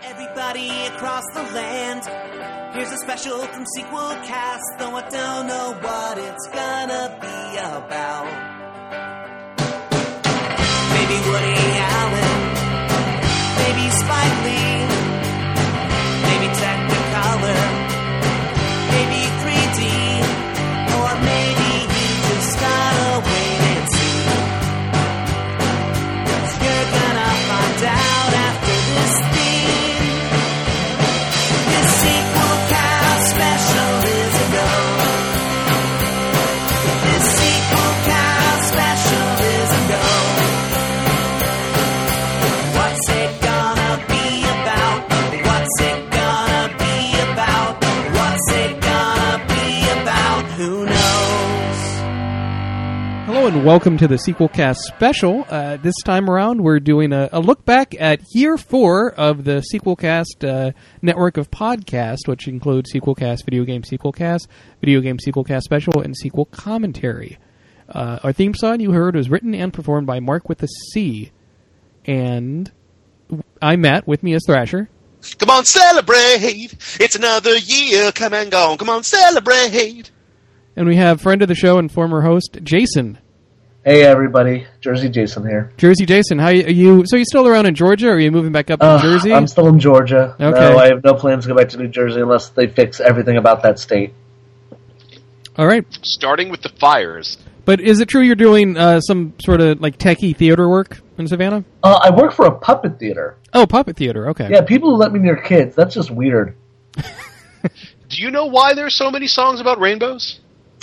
Everybody across the land, here's a special from Sequel Cast, though I don't know what it's gonna be about. Maybe Woody Allen, maybe Spike Lee, maybe Technicolor, maybe 3D, or maybe you just gotta wait and see. 'Cause you're gonna find out after this theme. This Sequel Cast special is a go. This Sequel Cast special is a go. What's it gonna be about? What's it gonna be about? What's it gonna be about? Who knows? Hello and welcome to the Sequel Cast special. This time around, we're doing a look back at year 4 of the Sequel Cast network of podcasts, which includes Sequel Cast, Video Game Sequel Cast, Video Game Sequel Cast Special, and Sequel Commentary. Our theme song you heard was written and performed by Mark with a C. And I'm Matt. With me is Thrasher. Come on, celebrate! It's another year, come and go. Come on, celebrate! And we have friend of the show and former host, Jason. Hey everybody, Jersey Jason here. Jersey Jason, how are you? So you still around in Georgia, or are you moving back up to Jersey? I'm still in Georgia. Okay. No, I have no plans to go back to New Jersey unless they fix everything about that state. All right. Starting with the fires. But is it true you're doing some sort of like techie theater work in Savannah? I work for a puppet theater. Oh, puppet theater, okay. Yeah, people who let me near kids, that's just weird. Do you know why there's so many songs about rainbows?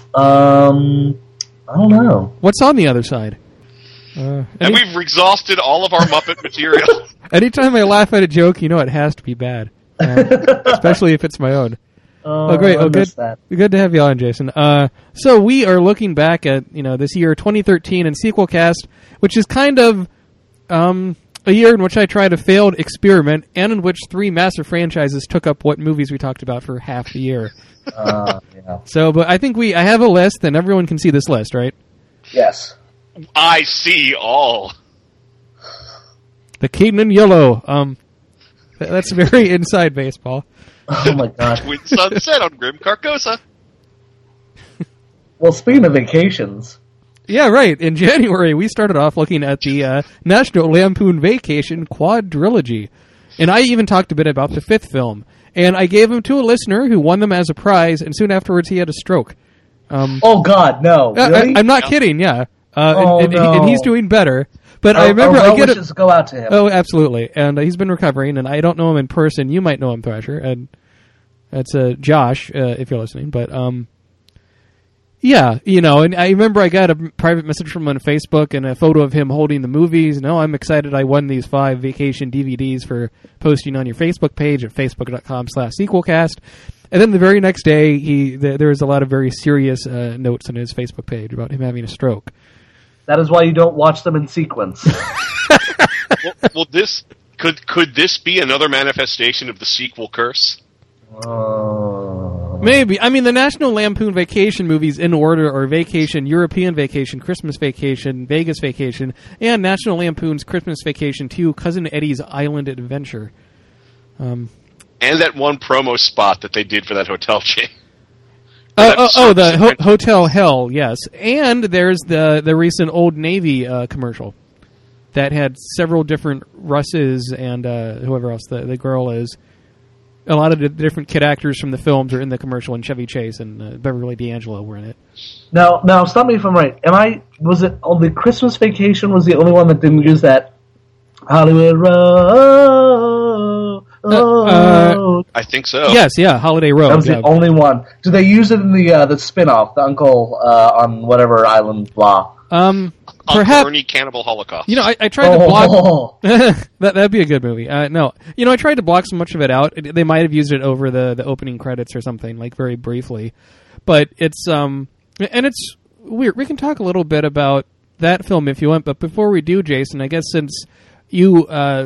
I don't know. What's on the other side? And we've exhausted all of our Muppet material. Anytime I laugh at a joke, you know it has to be bad. Especially if it's my own. Oh, great. I missed that. Good to have you on, Jason. So we are looking back at, this year, 2013, in Sequel Cast, which is kind of a year in which I tried a failed experiment, and in which 3 massive franchises took up what movies we talked about for half the year. Yeah. So, but I think I have a list, and everyone can see this list, right? Yes. I see all. The Keaton and Yellow. That's very inside baseball. Oh my god. Twin Sunset on Grim Carcosa. Well, speaking of vacations. Yeah, right. In January, we started off looking at the National Lampoon Vacation quadrilogy. And I even talked a bit about the 5th film. And I gave them to a listener who won them as a prize, and soon afterwards he had a stroke. Oh god, no. Really? I'm not kidding, yeah. No. And he's doing better. But I remember I get it. wishes go out to him. Oh, absolutely. And he's been recovering, and I don't know him in person. You might know him, Thrasher. And that's Josh, if you're listening. But yeah, and I remember I got a private message from him on Facebook and a photo of him holding the movies. No, I'm excited I won these 5 vacation DVDs for posting on your Facebook page at facebook.com/sequelcast. And then the very next day, there was a lot of very serious notes on his Facebook page about him having a stroke. That is why you don't watch them in sequence. well, this could this be another manifestation of the sequel curse? Maybe. I mean, the National Lampoon Vacation movies in order are Vacation, European Vacation, Christmas Vacation, Vegas Vacation, and National Lampoon's Christmas Vacation 2, Cousin Eddie's Island Adventure. And that one promo spot that they did for that hotel chain. Hotel Hell, yes. And there's the recent Old Navy commercial that had several different Russes and whoever else the girl is. A lot of the different kid actors from the films are in the commercial, and Chevy Chase and Beverly D'Angelo were in it. Now, stop me if I'm right. Was it on the Christmas Vacation was the only one that didn't use that Hollywood Road? I think so. Yes, yeah, Holiday Road. That was the only one. Do they use it in the spin-off, the Uncle on whatever island, blah? Perhaps Ernie Cannibal Holocaust. I tried to block. That'd be a good movie. No, I tried to block so much of it out. They might have used it over the opening credits or something, like very briefly. But it's and it's weird. We can talk a little bit about that film if you want. But before we do, Jason, I guess since you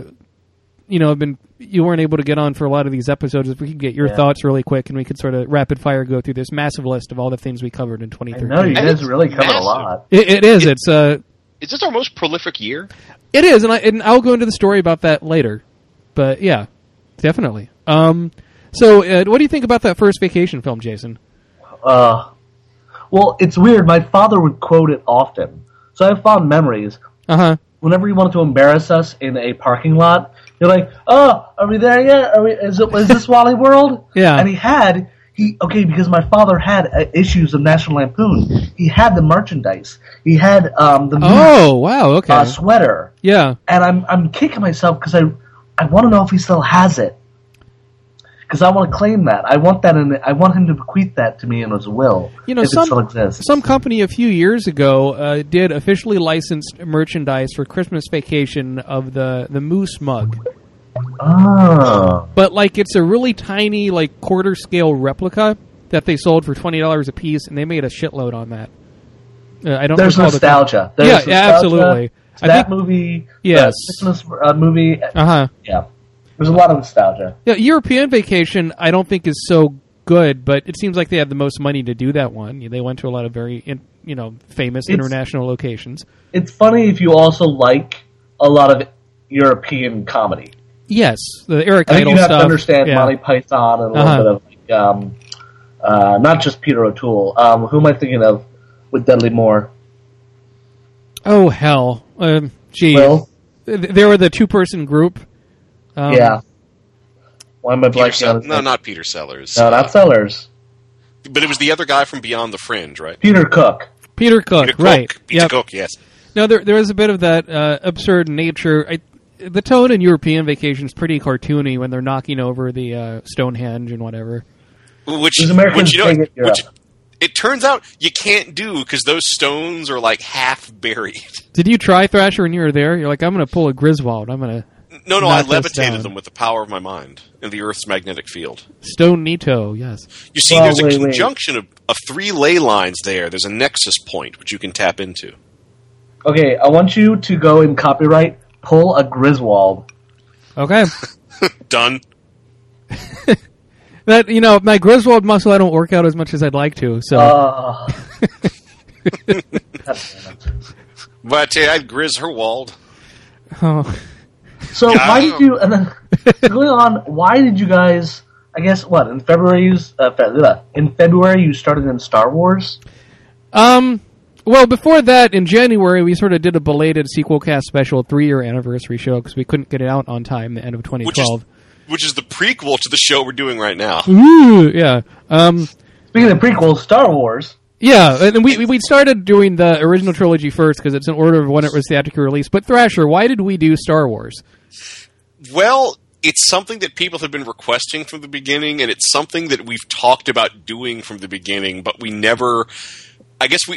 you weren't able to get on for a lot of these episodes, if we could get your thoughts really quick, and we could sort of rapid fire go through this massive list of all the things we covered in 2013. I know, you guys really covered a lot. It is. It's Is this our most prolific year? It is, and I'll go into the story about that later. But yeah. Definitely. So, what do you think about that first vacation film, Jason? Well, it's weird. My father would quote it often, so I have fond memories. Uh-huh. Whenever he wanted to embarrass us in a parking lot, you're like, "Oh, are we there yet? Is this Wally World?" Yeah. And because my father had issues of National Lampoon. He had the merchandise. He had the Oh, wow, okay. sweater. Yeah. And I'm kicking myself because I want to know if he still has it. Because I want to claim that. I want that, I want him to bequeath that to me in his will. If it still exists. Some company a few years ago did officially licensed merchandise for Christmas Vacation of the Moose mug. Oh. But it's a really tiny, quarter scale replica that they sold for $20 a piece, and they made a shitload on that. I don't. There's nostalgia. There's nostalgia. Absolutely. That movie. Yes. The Christmas movie. Uh-huh. Yeah. There's a lot of nostalgia. Yeah, European Vacation, I don't think is so good, but it seems like they have the most money to do that one. They went to a lot of very, famous international locations. It's funny if you also like a lot of European comedy. Yes, the Eric I think Idle you have stuff. to understand Monty Python and a little bit of not just Peter O'Toole. Who am I thinking of with Dudley Moore? Oh hell, geez. Will? They were the two-person group. Yeah. Why am I blanking on his name? Not Peter Sellers. No, not Sellers. But it was the other guy from Beyond the Fringe, right? Peter Cook, right. Peter Cook, yes. Now, there is a bit of that absurd nature. The tone in European Vacation is pretty cartoony when they're knocking over the Stonehenge and whatever. Which it turns out you can't do because those stones are half buried. Did you try, Thrasher, when you were there? You're like, I'm going to pull a Griswold. I'm going to... No, I levitated them with the power of my mind in the Earth's magnetic field. Stone Nito, yes. You see, there's a conjunction of three ley lines there. There's a nexus point which you can tap into. Okay, I want you to go and copyright pull a Griswold. Okay. Done. That, my Griswold muscle, I don't work out as much as I'd like to, so... But I'd Grizz her walled. Oh... So why did you? And then going on, why did you guys? I guess in February you started in Star Wars. Well, before that, in January, we sort of did a belated sequel cast special 3-year anniversary show because we couldn't get it out on time. The end of 2012, which is the prequel to the show we're doing right now. Ooh, yeah. Speaking of prequels, Star Wars. Yeah, and we started doing the original trilogy first because it's in order of when it was theatrically released. But Thrasher, why did we do Star Wars? Well, it's something that people have been requesting from the beginning, and it's something that we've talked about doing from the beginning, but we never. I guess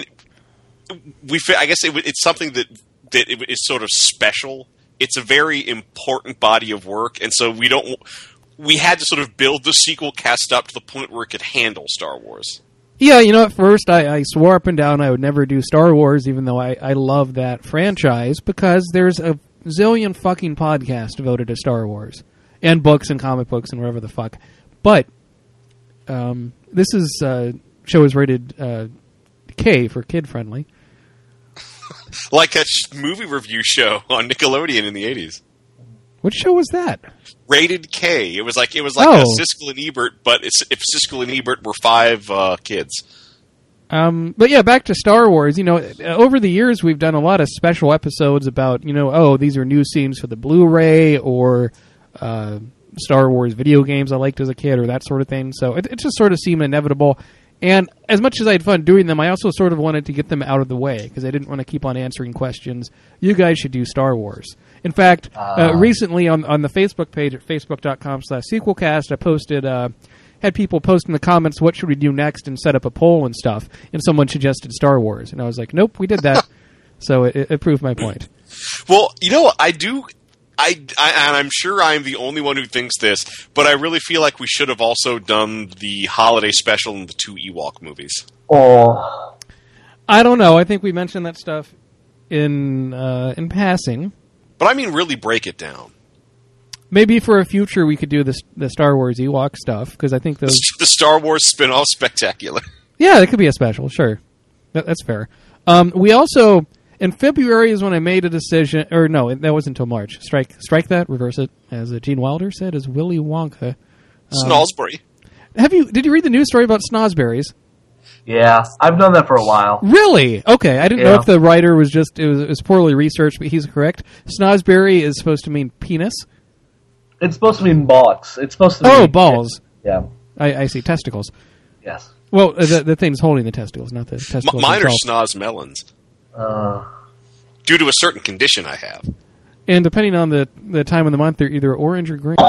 it's something that it is sort of special. It's a very important body of work, and so we had to sort of build the sequel cast up to the point where it could handle Star Wars. Yeah, at first I swore up and down I would never do Star Wars, even though I love that franchise, because there's a zillion fucking podcasts devoted to Star Wars, and books and comic books and whatever the fuck. But this show is rated K for kid-friendly. Like a movie review show on Nickelodeon in the 80s. What show was that? Rated K. It was like a Siskel and Ebert, but if Siskel and Ebert were 5 kids. But yeah, back to Star Wars. Over the years, we've done a lot of special episodes about, these are new scenes for the Blu-ray or Star Wars video games I liked as a kid or that sort of thing. So it just sort of seemed inevitable. And as much as I had fun doing them, I also sort of wanted to get them out of the way because I didn't want to keep on answering questions. You guys should do Star Wars. In fact, recently on the Facebook page at facebook.com/sequelcast, I posted, had people post in the comments, what should we do next, and set up a poll and stuff. And someone suggested Star Wars. And I was like, nope, we did that. So it proved my point. Well, I do... and I'm sure I'm the only one who thinks this, but I really feel like we should have also done the holiday special and the 2 Ewok movies. Oh, I don't know. I think we mentioned that stuff in passing. But I mean, really break it down. Maybe for a future we could do the Star Wars Ewok stuff because I think those the Star Wars spin-off spectacular. Yeah, it could be a special. Sure, that's fair. We also. In February is when I made a decision, or no, that wasn't until March. Strike that, reverse it, as Gene Wilder said, as Willy Wonka. Snosbury. Did you read the news story about snozberries? Yeah, I've known that for a while. Really? Okay, I didn't know if the writer was just it was poorly researched, but he's correct. Snozberry is supposed to mean penis. It's supposed to mean bollocks. It's supposed to mean balls. Yeah. I see testicles. Yes. Well, the thing's holding the testicles, not the testicles. Mine are themselves. snoz melons. Due to a certain condition I have. And depending on the time of the month, they're either orange or green.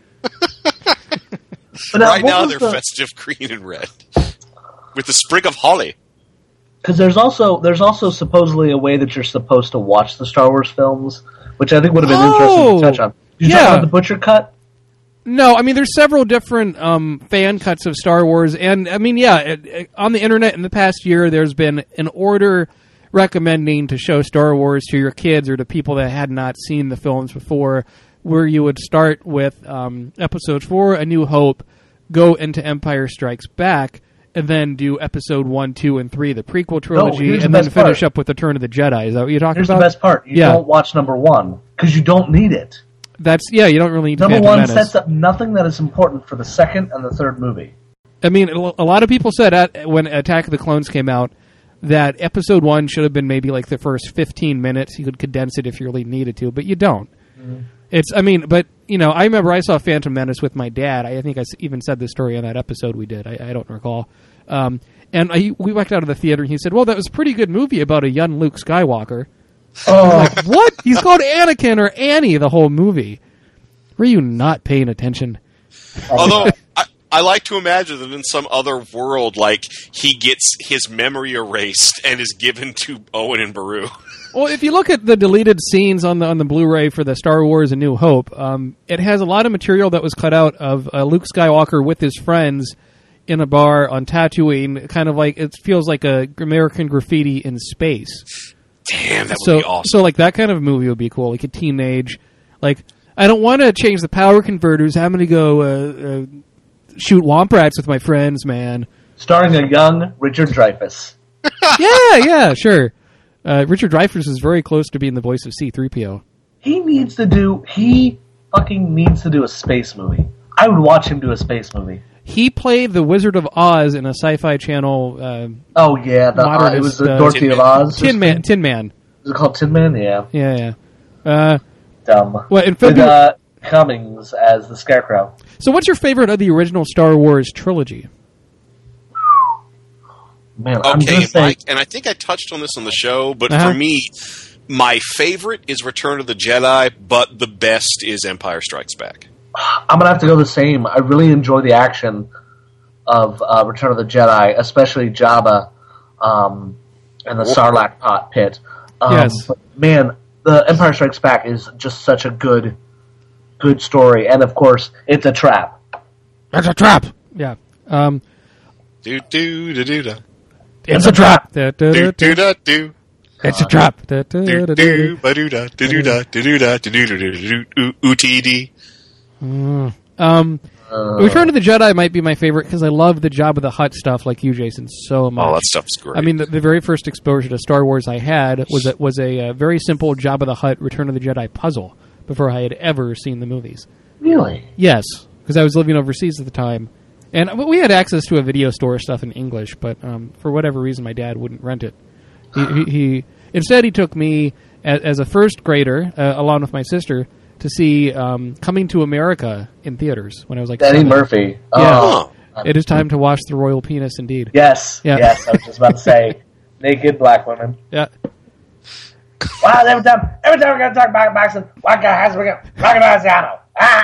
Right now, they're festive green and red. With the sprig of holly. Because there's also supposedly a way that you're supposed to watch the Star Wars films, which I think would have been interesting to touch on. Did you talk about the Butcher Cut? No, I mean, there's several different fan cuts of Star Wars, and I mean, on the internet in the past year, there's been an order recommending to show Star Wars to your kids or to people that had not seen the films before, where you would start with Episode 4, A New Hope, go into Empire Strikes Back, and then do Episode 1, 2, and 3, the prequel trilogy, and then finish up with Return of the Jedi. Is that what you're talking about? Here's the best part. You don't watch number 1, because you don't need it. You don't really need to. Number 1 sets up nothing that is important for the second and the third movie. I mean, a lot of people said when Attack of the Clones came out that Episode 1 should have been maybe like the first 15 minutes. You could condense it if you really needed to, but you don't. Mm-hmm. I remember I saw Phantom Menace with my dad. I think I even said this story on that episode we did. I don't recall. We walked out of the theater and he said, well, that was a pretty good movie about a young Luke Skywalker. Oh. Like, what? He's called Anakin or Annie the whole movie. Were you not paying attention? Although, I like to imagine that in some other world, like, he gets his memory erased and is given to Owen and Beru. Well, if you look at the deleted scenes on the Blu-ray for the Star Wars A New Hope, it has a lot of material that was cut out of Luke Skywalker with his friends in a bar on Tatooine, kind of like, it feels like a American Graffiti in space. Damn, that would be awesome. So, like, that kind of movie would be cool, like a teenage, like, I don't want to change the power converters, I'm going to go shoot womp rats with my friends, man. Starring a young Richard Dreyfuss. Yeah, sure. Richard Dreyfuss is very close to being the voice of C-3PO. He fucking needs to do a space movie. I would watch him do a space movie. He played the Wizard of Oz in a Sci-Fi Channel. It was the Dorothy of Oz. Tin Man. Is it called Tin Man? Yeah. Yeah. Dumb. Well, in February, with Cummings as the Scarecrow. So, what's your favorite of the original Star Wars trilogy? Man, okay, Mike, and I think I touched on this on the show, but for me, my favorite is Return of the Jedi, but the best is Empire Strikes Back. I'm going to have to go the same. I really enjoy the action of Return of the Jedi, especially Jabba and the Sarlacc pot pit. Yes. But man, the Empire Strikes Back is just such a good story. And, of course, it's a trap. It's a trap! Yeah. Do-do-do-do-do. It's a trap! Do-do-do-do. It's a trap! UTD. Return of the Jedi might be my favorite because I love the Jabba the Hutt stuff like you, Jason, so much. Oh, that stuff's great. I mean, the very first exposure to Star Wars I had was a very simple Jabba the Hutt Return of the Jedi puzzle before I had ever seen the movies. Really? Yes, because I was living overseas at the time. And we had access to a video store stuff in English, but for whatever reason, my dad wouldn't rent it. Instead, he took me as a first grader, along with my sister, to see Coming to America in theaters when I was like Eddie 7. Murphy. Yeah. Oh. It is time to watch the royal penis, indeed. Yes. Yeah. Yes, I was just about to say, naked black women. Yeah. Wow, every time we're going to talk about boxing, white guy has to recognize Yano.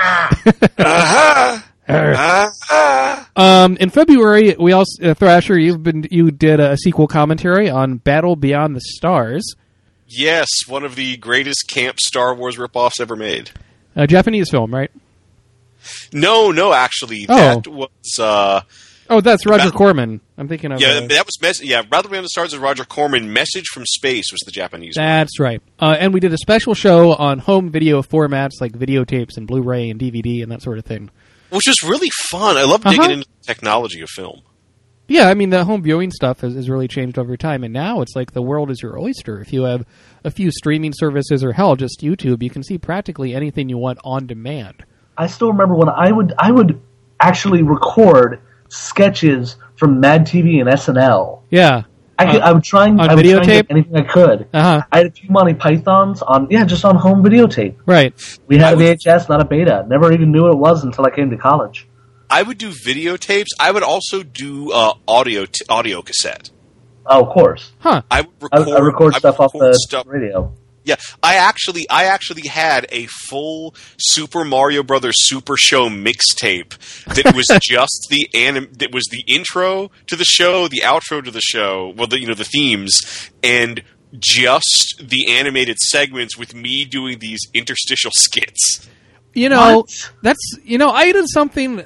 In February, we also Thrasher, you did a sequel commentary on Battle Beyond the Stars. Yes, one of the greatest camp Star Wars ripoffs ever made. A Japanese film, right? No, actually, Oh. that was. That's Roger Corman. I'm thinking of. Yeah, that was Battle Beyond the Stars with Roger Corman. Message from Space was the Japanese one. That's right. And we did a special show on home video formats like videotapes and Blu-ray and DVD and that sort of thing. Which was really fun. I love digging into the technology of film. Yeah, I mean, the home viewing stuff has really changed over time, and now it's like the world is your oyster. If you have a few streaming services or, hell, just YouTube, you can see practically anything you want on demand. I still remember when I would actually record sketches from Mad TV and SNL. Yeah. I would try and videotape? get anything I could. Uh-huh. I had a few Monty Pythons just on home videotape. Right. We had a VHS, not a beta. Never even knew what it was until I came to college. I would do videotapes. I would also do audio cassette. Oh, of course. Huh. I would record stuff off the radio. Yeah, I actually had a full Super Mario Brothers Super Show mixtape that was just that was the intro to the show, the outro to the show, the themes, and just the animated segments with me doing these interstitial skits. That's I did something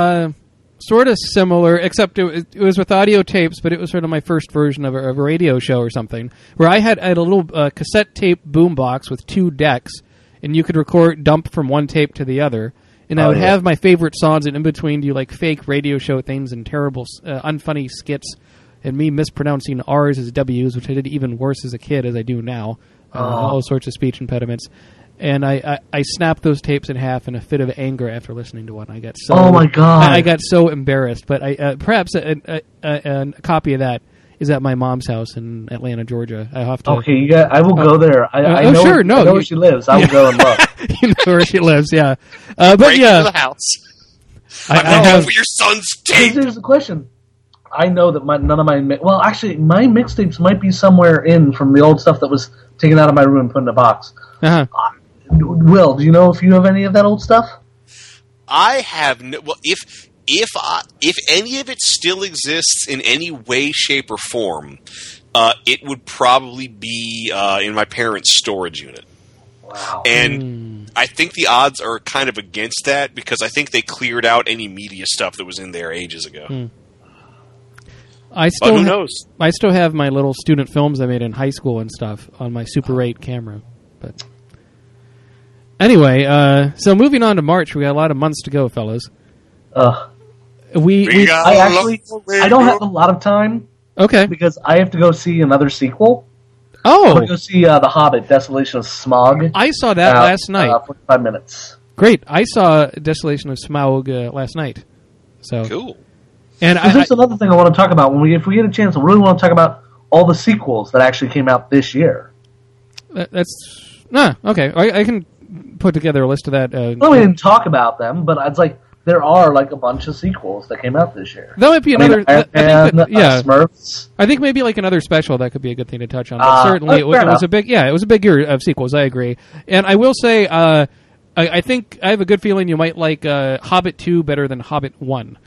sort of similar, except it was with audio tapes, but it was sort of my first version of a radio show or something, where I had a little cassette tape boombox with 2 decks, and you could dump from one tape to the other, and I would have my favorite songs, and in between do like fake radio show things and terrible, unfunny skits, and me mispronouncing R's as W's, which I did even worse as a kid as I do now, all sorts of speech impediments. And I snapped those tapes in half in a fit of anger after listening to one. I got so oh my god! I got so embarrassed. But perhaps a copy of that is at my mom's house in Atlanta, Georgia. I have to. Okay, I will go there. I know where she lives. I will go and look. You know where she lives, yeah. But break into the house. I have for your son's tape. Here's the question. I know that none of my my mixtapes might be somewhere from the old stuff that was taken out of my room and put in a box. Uh-huh. Will, do you know if you have any of that old stuff? I have no. Well, if any of it still exists in any way, shape, or form, it would probably be in my parents' storage unit. Wow. And I think the odds are kind of against that because I think they cleared out any media stuff that was in there ages ago. But who knows? I still have my little student films I made in high school and stuff on my Super 8 camera, but. Anyway, so moving on to March, we got a lot of months to go, fellas. I don't have a lot of time. Okay. Because I have to go see another sequel. Oh. I'm going to go see The Hobbit, Desolation of Smaug. I saw that last night. 45 minutes. Great. I saw Desolation of Smaug last night. So cool. And there's another thing I want to talk about. If we get a chance, I really want to talk about all the sequels that actually came out this year. Okay. I can put together a list of that. We didn't talk about them, but it's like there are like a bunch of sequels that came out this year. That might be another. Smurfs. I think maybe like another special that could be a good thing to touch on. But certainly, it was a big. Yeah, it was a big year of sequels. I agree, and I will say, I think I have a good feeling you might like Hobbit 2 better than Hobbit 1.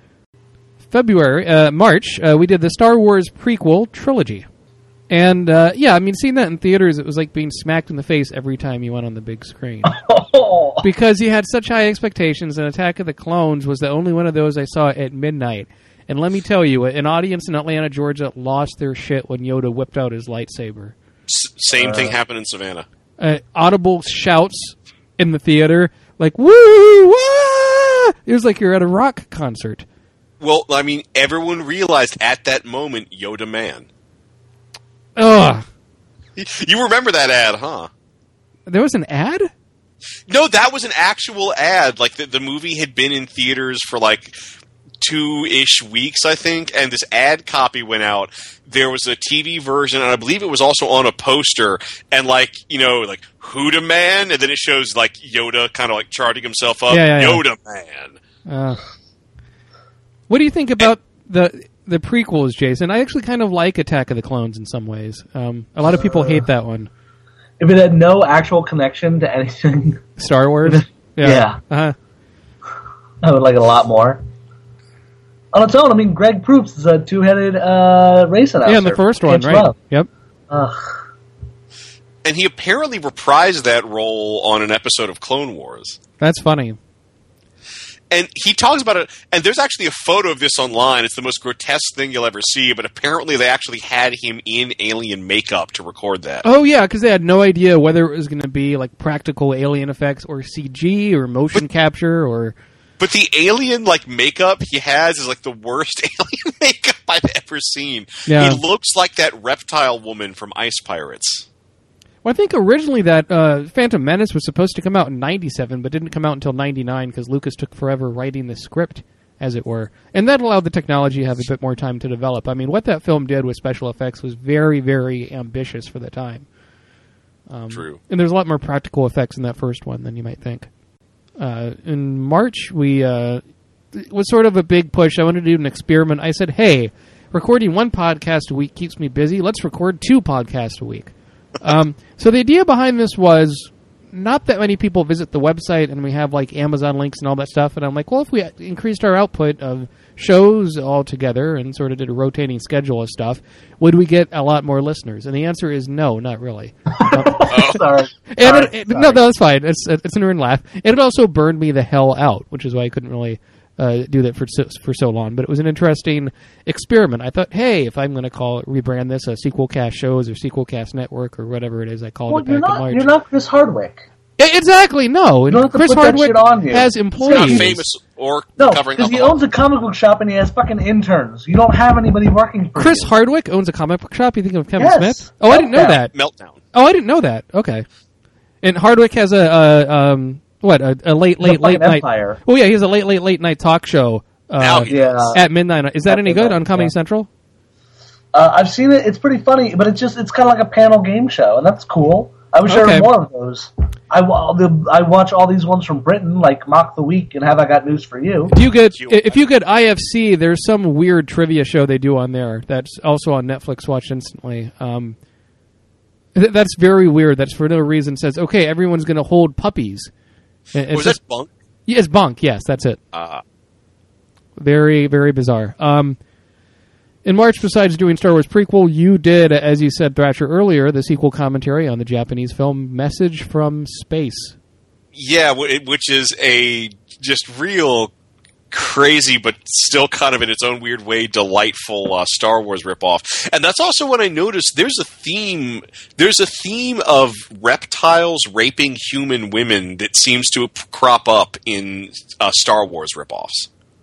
March, we did the Star Wars prequel trilogy. And, seeing that in theaters, it was like being smacked in the face every time you went on the big screen. Because you had such high expectations, and Attack of the Clones was the only one of those I saw at midnight. And let me tell you, an audience in Atlanta, Georgia, lost their shit when Yoda whipped out his lightsaber. Same thing happened in Savannah. Audible shouts in the theater, like, woo, wah! It was like you're at a rock concert. Well, I mean, everyone realized at that moment, Yoda man. Ugh. You remember that ad, huh? There was an ad? No, that was an actual ad. Like, the movie had been in theaters for, like, 2-ish weeks, I think, and this ad copy went out. There was a TV version, and I believe it was also on a poster, and, like, Huda Man, and then it shows, like, Yoda kind of, like, charting himself up. Yeah. Yoda Man. What do you think about the prequels, Jason? I actually kind of like Attack of the Clones in some ways. A lot of people hate that one. If it had no actual connection to anything... Star Wars? Yeah. Uh-huh. I would like it a lot more. On its own, I mean, Greg Proops is a two-headed race announcer. Yeah, in the first one, right? Love. Yep. And he apparently reprised that role on an episode of Clone Wars. That's funny. And he talks about it, and there's actually a photo of this online. It's the most grotesque thing you'll ever see, but apparently they actually had him in alien makeup to record that. Oh, yeah, because they had no idea whether it was going to be like practical alien effects or CG or motion capture or... But the alien makeup he has is the worst alien makeup I've ever seen. Yeah. He looks like that reptile woman from Ice Pirates. Well, I think originally that Phantom Menace was supposed to come out in 97, but didn't come out until 99 because Lucas took forever writing the script, as it were. And that allowed the technology to have a bit more time to develop. I mean, what that film did with special effects was very, very ambitious for the time. True. And there's a lot more practical effects in that first one than you might think. In March, it was sort of a big push. I wanted to do an experiment. I said, hey, recording one podcast a week keeps me busy. Let's record 2 podcasts a week. So the idea behind this was not that many people visit the website and we have Amazon links and all that stuff. And I'm like, well, if we increased our output of shows all together and sort of did a rotating schedule of stuff, would we get a lot more listeners? And the answer is no, not really. Sorry. No, that's fine. It's an earned laugh. And it also burned me the hell out, which is why I couldn't really do that for so long. But it was an interesting experiment. I thought, hey, if I'm going to rebrand this a Sequel Cast Shows or Sequel Cast Network or whatever it is I called it back in March. You're not Chris Hardwick. Exactly, no. You don't have to Chris put that Hardwick shit on you. has He's employees. not famous or No, covering because he alcohol. owns a comic book shop and he has fucking interns. You don't have anybody working for Chris you. Hardwick owns a comic book shop? You think of Kevin Yes. Smith? Oh, I didn't know Meltdown. that. Meltdown. Oh, I didn't know that. Okay. And Hardwick has a late night. Empire. Oh yeah, he has a late night talk show. Now he Yeah. At midnight. Is that At any good midnight, on Comedy yeah. Central? I've seen it. It's pretty funny, but it's kind of like a panel game show, and that's cool. I wish there Okay. were more of those. I watch all these ones from Britain, like Mock the Week and Have I Got News for You. If you get IFC, there's some weird trivia show they do on there that's also on Netflix. Watch instantly. That's very weird. That's for no reason. Says okay, everyone's going to hold puppies. It's Was that Bunk? Yeah, it's Bunk. Yes, that's it. Very, very bizarre. In March, besides doing Star Wars prequel, you did, as you said, Thrasher, earlier, the sequel commentary on the Japanese film Message from Space. Yeah, which is a just real crazy, but still kind of in its own weird way, delightful Star Wars ripoff. And that's also when I noticed there's a theme of reptiles raping human women that seems to crop up in Star Wars ripoffs.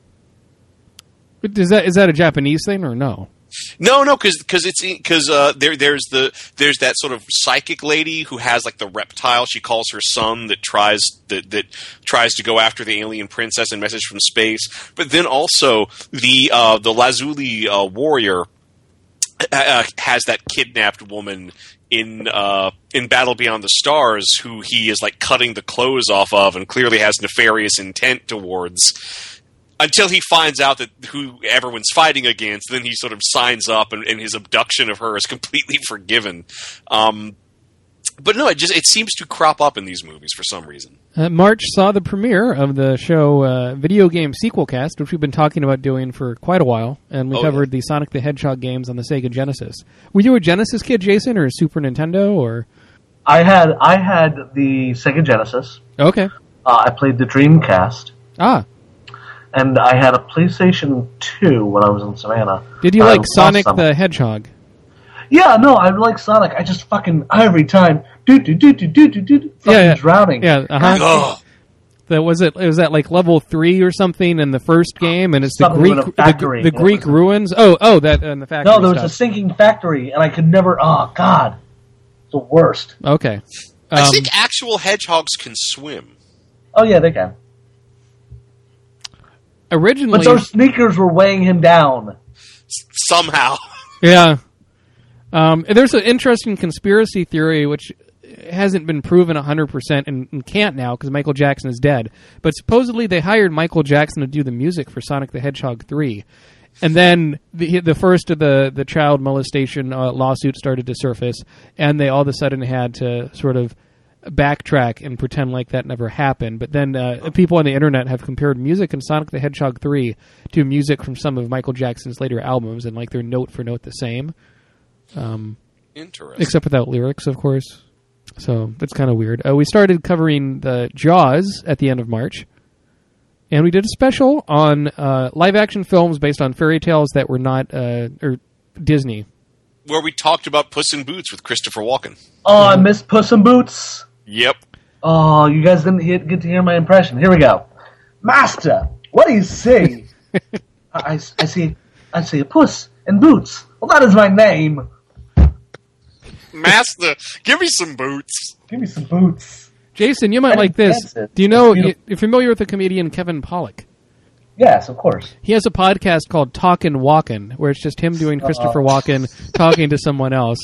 Is that a Japanese thing or no? No, because there's that sort of psychic lady who has the reptile she calls her son that tries to go after the alien princess in Message from Space, but then also the Lazuli warrior has that kidnapped woman in Battle Beyond the Stars who he is cutting the clothes off of and clearly has nefarious intent towards. Until he finds out that who everyone's fighting against, then he sort of signs up, and his abduction of her is completely forgiven. But no, it seems to crop up in these movies for some reason. March saw the premiere of the show Video Game Sequel Cast, which we've been talking about doing for quite a while, and we covered the Sonic the Hedgehog games on the Sega Genesis. Were you a Genesis kid, Jason, or a Super Nintendo, or? I had the Sega Genesis. Okay. I played the Dreamcast. Ah. And I had a PlayStation 2 when I was in Savannah. Did you like last Sonic summer. the Hedgehog? Yeah, no, I like Sonic. I just fucking every time drowning. Yeah, Oh. Was that level 3 or something in the first game, and it's Something with a factory. the Greek ruins? Oh, that in the factory. No, there was a stuff. sinking factory, and I could never. Oh God, it's the worst. Okay. I think actual hedgehogs can swim. Oh yeah, they can. Originally, But those sneakers were weighing him down. Somehow. yeah. There's an interesting conspiracy theory which hasn't been proven 100% and can't now because Michael Jackson is dead. But supposedly they hired Michael Jackson to do the music for Sonic the Hedgehog 3. And then the first of the child molestation lawsuit started to surface, and they all of a sudden had to sort of backtrack and pretend like that never happened. But then people on the internet have compared music in Sonic the Hedgehog 3 to music from some of Michael Jackson's later albums, and they're note for note the same. Interesting. Except without lyrics, of course. So that's kind of weird. We started covering the Jaws at the end of March. And we did a special on live-action films based on fairy tales that were not or Disney. Where we talked about Puss in Boots with Christopher Walken. Oh, I missed Puss in Boots. Yep. Oh, you guys didn't get to hear my impression. Here we go. Master, what do you see? I see a puss in boots. Well, that is my name. Master, give me some boots. Give me some boots. Jason, you might Kevin like this. Benson. Do you know, Beautiful. you're familiar with the comedian Kevin Pollak? Yes, of course. He has a podcast called Talkin' Walkin', where it's just him doing Christopher Walken talking to someone else.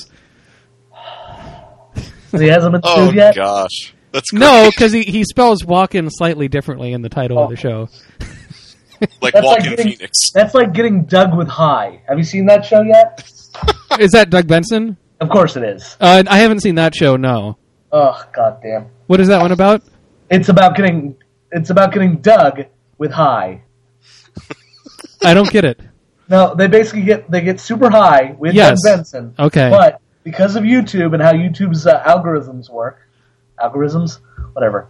He hasn't been Oh, sued yet? gosh. That's great. No, because he spells Walken slightly differently in the title of the show. Like That's Walking getting, Phoenix. That's like getting dug with high. Have you seen that show yet? Is that Doug Benson? Of course it is. I haven't seen that show, no. Oh, goddamn. What is that one about? It's about getting dug with high. I don't get it. No, they basically get super high with Yes. Doug Benson. Okay. But because of YouTube and how YouTube's algorithms work, whatever,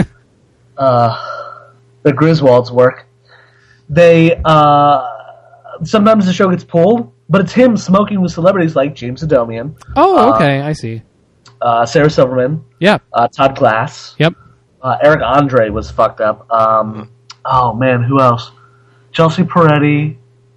the Griswolds work, they sometimes the show gets pulled, but it's him smoking with celebrities like James Adomian, Oh, okay, I see. Sarah Silverman, Yeah. Todd Glass, Yep. Eric Andre was fucked up. Oh man, who else? Chelsea Peretti.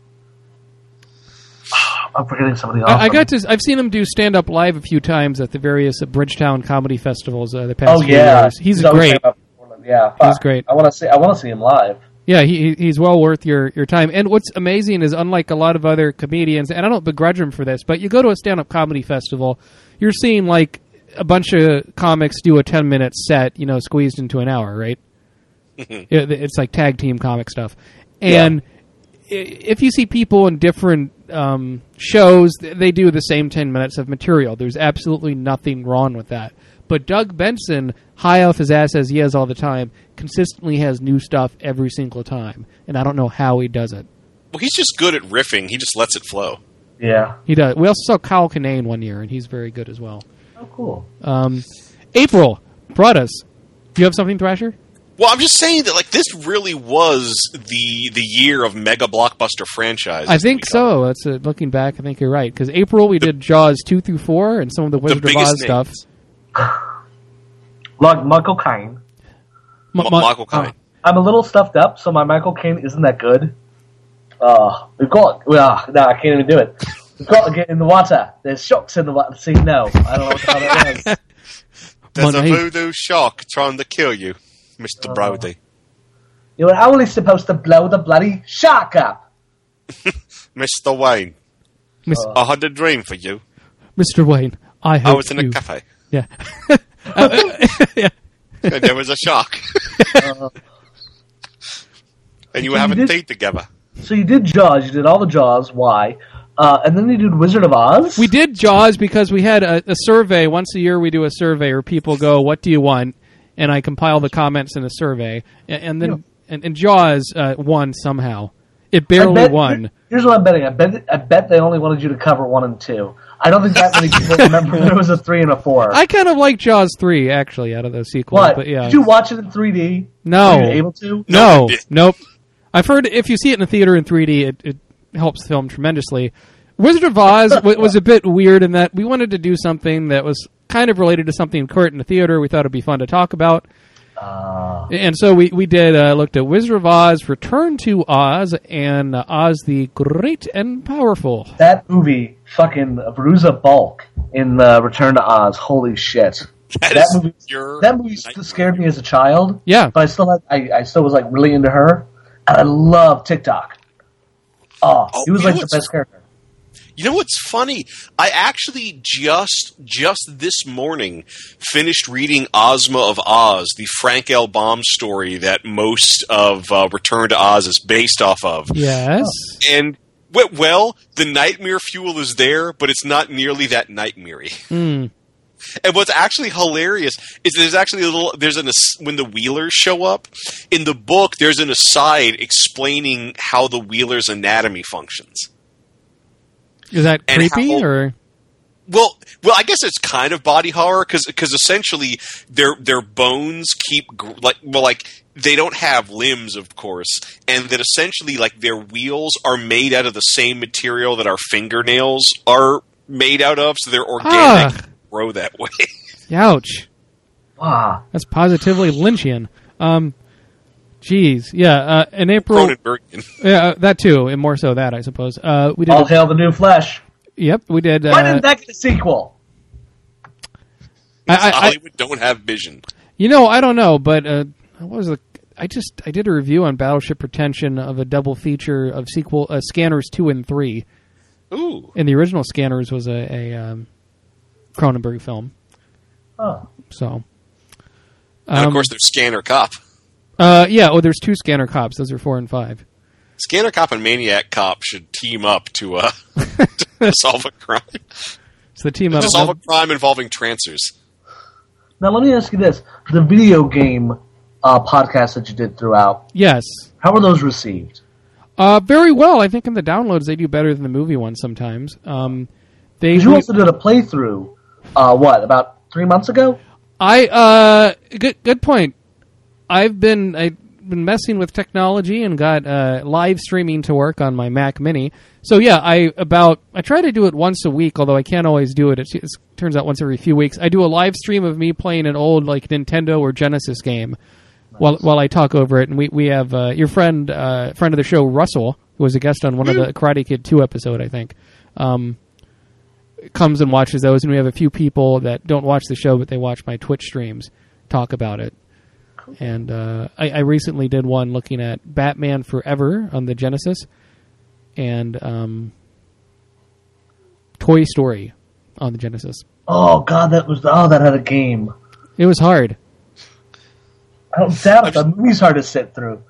I'm forgetting somebody else. I've seen him do stand up live a few times at the various Bridgetown comedy festivals the past Oh few yeah, years. He's always great. talking about Portland. Yeah, He's fuck. great. I want to see him live. Yeah, he's well worth your time. And what's amazing is, unlike a lot of other comedians, and I don't begrudge him for this, but you go to a stand-up comedy festival, you're seeing like a bunch of comics do a 10-minute set, squeezed into an hour, right? It's like tag team comic stuff. And if you see people in different shows, they do the same 10 minutes of material. There's absolutely nothing wrong with that. But Doug Benson, high off his ass as he is all the time, consistently has new stuff every single time. And I don't know how he does it. Well, he's just good at riffing. He just lets it flow. Yeah. He does. We also saw Kyle Kinane one year, and he's very good as well. Oh, cool. April brought us. Do you have something, Thrasher? Well, I'm just saying that this really was the year of mega blockbuster franchises. I think so. That's looking back. I think you're right, because April we did Jaws 2 through 4 and some of the Wizard of Oz biggest stuff. Like Michael Caine. Michael Caine. I'm a little stuffed up, so my Michael Caine isn't that good. I can't even do it. We've got to get in the water. There's sharks in the water. See, no, I don't know what the hell that is. There's a Money. voodoo shark trying to kill you, Mr. Brody. You were only supposed to blow the bloody shark up. Mr. Wayne, Miss, I had a dream for you. Mr. Wayne, I hope I was in you. a cafe, Yeah. and there was a shark. And you were So you having did- tea together. So you did Jaws. You did all the Jaws. Why? And then you did Wizard of Oz. We did Jaws because we had a survey. Once a year we do a survey where people go, what do you want? And I compile the comments in a survey. And then and Jaws won somehow. It barely won. Here's what I'm betting. I bet they only wanted you to cover 1 and 2. I don't think that many people remember there was a 3 and a 4. I kind of like Jaws 3, actually, out of those sequels. What? But yeah. Did you watch it in 3D? No. Were you able to? No. No, it- Nope. I've heard if you see it in a theater in 3D, it helps film tremendously. Wizard of Oz was a bit weird in that we wanted to do something that was kind of related to something current in the theater. We thought it'd be fun to talk about. And so we did looked at Wizard of Oz, Return to Oz, and Oz the Great and Powerful. That movie, fucking Veruza Balk in Return to Oz. Holy shit! That That is movie, your that movie nightmare. scared me as a child. Yeah. but I still was like really into her, and I love TikTok. Oh, he was you know like the what's- best character. You know what's funny? I actually just this morning finished reading Ozma of Oz, the Frank L. Baum story that most of Return to Oz is based off of. Yes. And well, the nightmare fuel is there, but it's not nearly that nightmare-y. And what's actually hilarious is there's actually when the Wheelers show up in the book, there's an aside explaining how the Wheelers' anatomy functions. Is that And creepy how- or? Well, I guess it's kind of body horror because essentially their bones keep they don't have limbs, of course, and that essentially their wheels are made out of the same material that our fingernails are made out of, so they're organic, Ah. grow that way. Ouch. Wow. That's positively Lynchian. Jeez, yeah. In April, Cronenbergian. yeah, that too, and more so that I suppose. We did. All Hail the New Flesh. Yep, we did. Why didn't that get a sequel? Hollywood don't have vision. You know, I don't know, but what was the? I did a review on Battleship Pretension of a double feature of sequel Scanners 2 and 3. Ooh. And the original Scanners was a Cronenberg film. Oh. So. And of course, there's Scanner Cop. Yeah. Oh, there's 2 Scanner Cops. Those are 4 and 5. Scanner Cop and Maniac Cop should team up to solve a crime. So the team up To solve a crime involving trancers. Now, let me ask you this. The video game podcast that you did throughout, Yes. how were those received? Very well. I think in the downloads they do better than the movie ones sometimes. You also did a playthrough, about 3 months ago? Good point. I've been messing with technology and got live streaming to work on my Mac Mini. So yeah, I try to do it once a week, although I can't always do it. It turns out once every few weeks. I do a live stream of me playing an old like Nintendo or Genesis game while I talk over it. And we have your friend of the show, Russell, who was a guest on one of the Karate Kid 2 episode, I think. Comes and watches those, and we have a few people that don't watch the show, but they watch my Twitch streams talk about it. And I recently did one looking at Batman Forever on the Genesis and Toy Story on the Genesis. Oh, God, that had a game. It was hard. I don't doubt it. The movie's hard to sit through.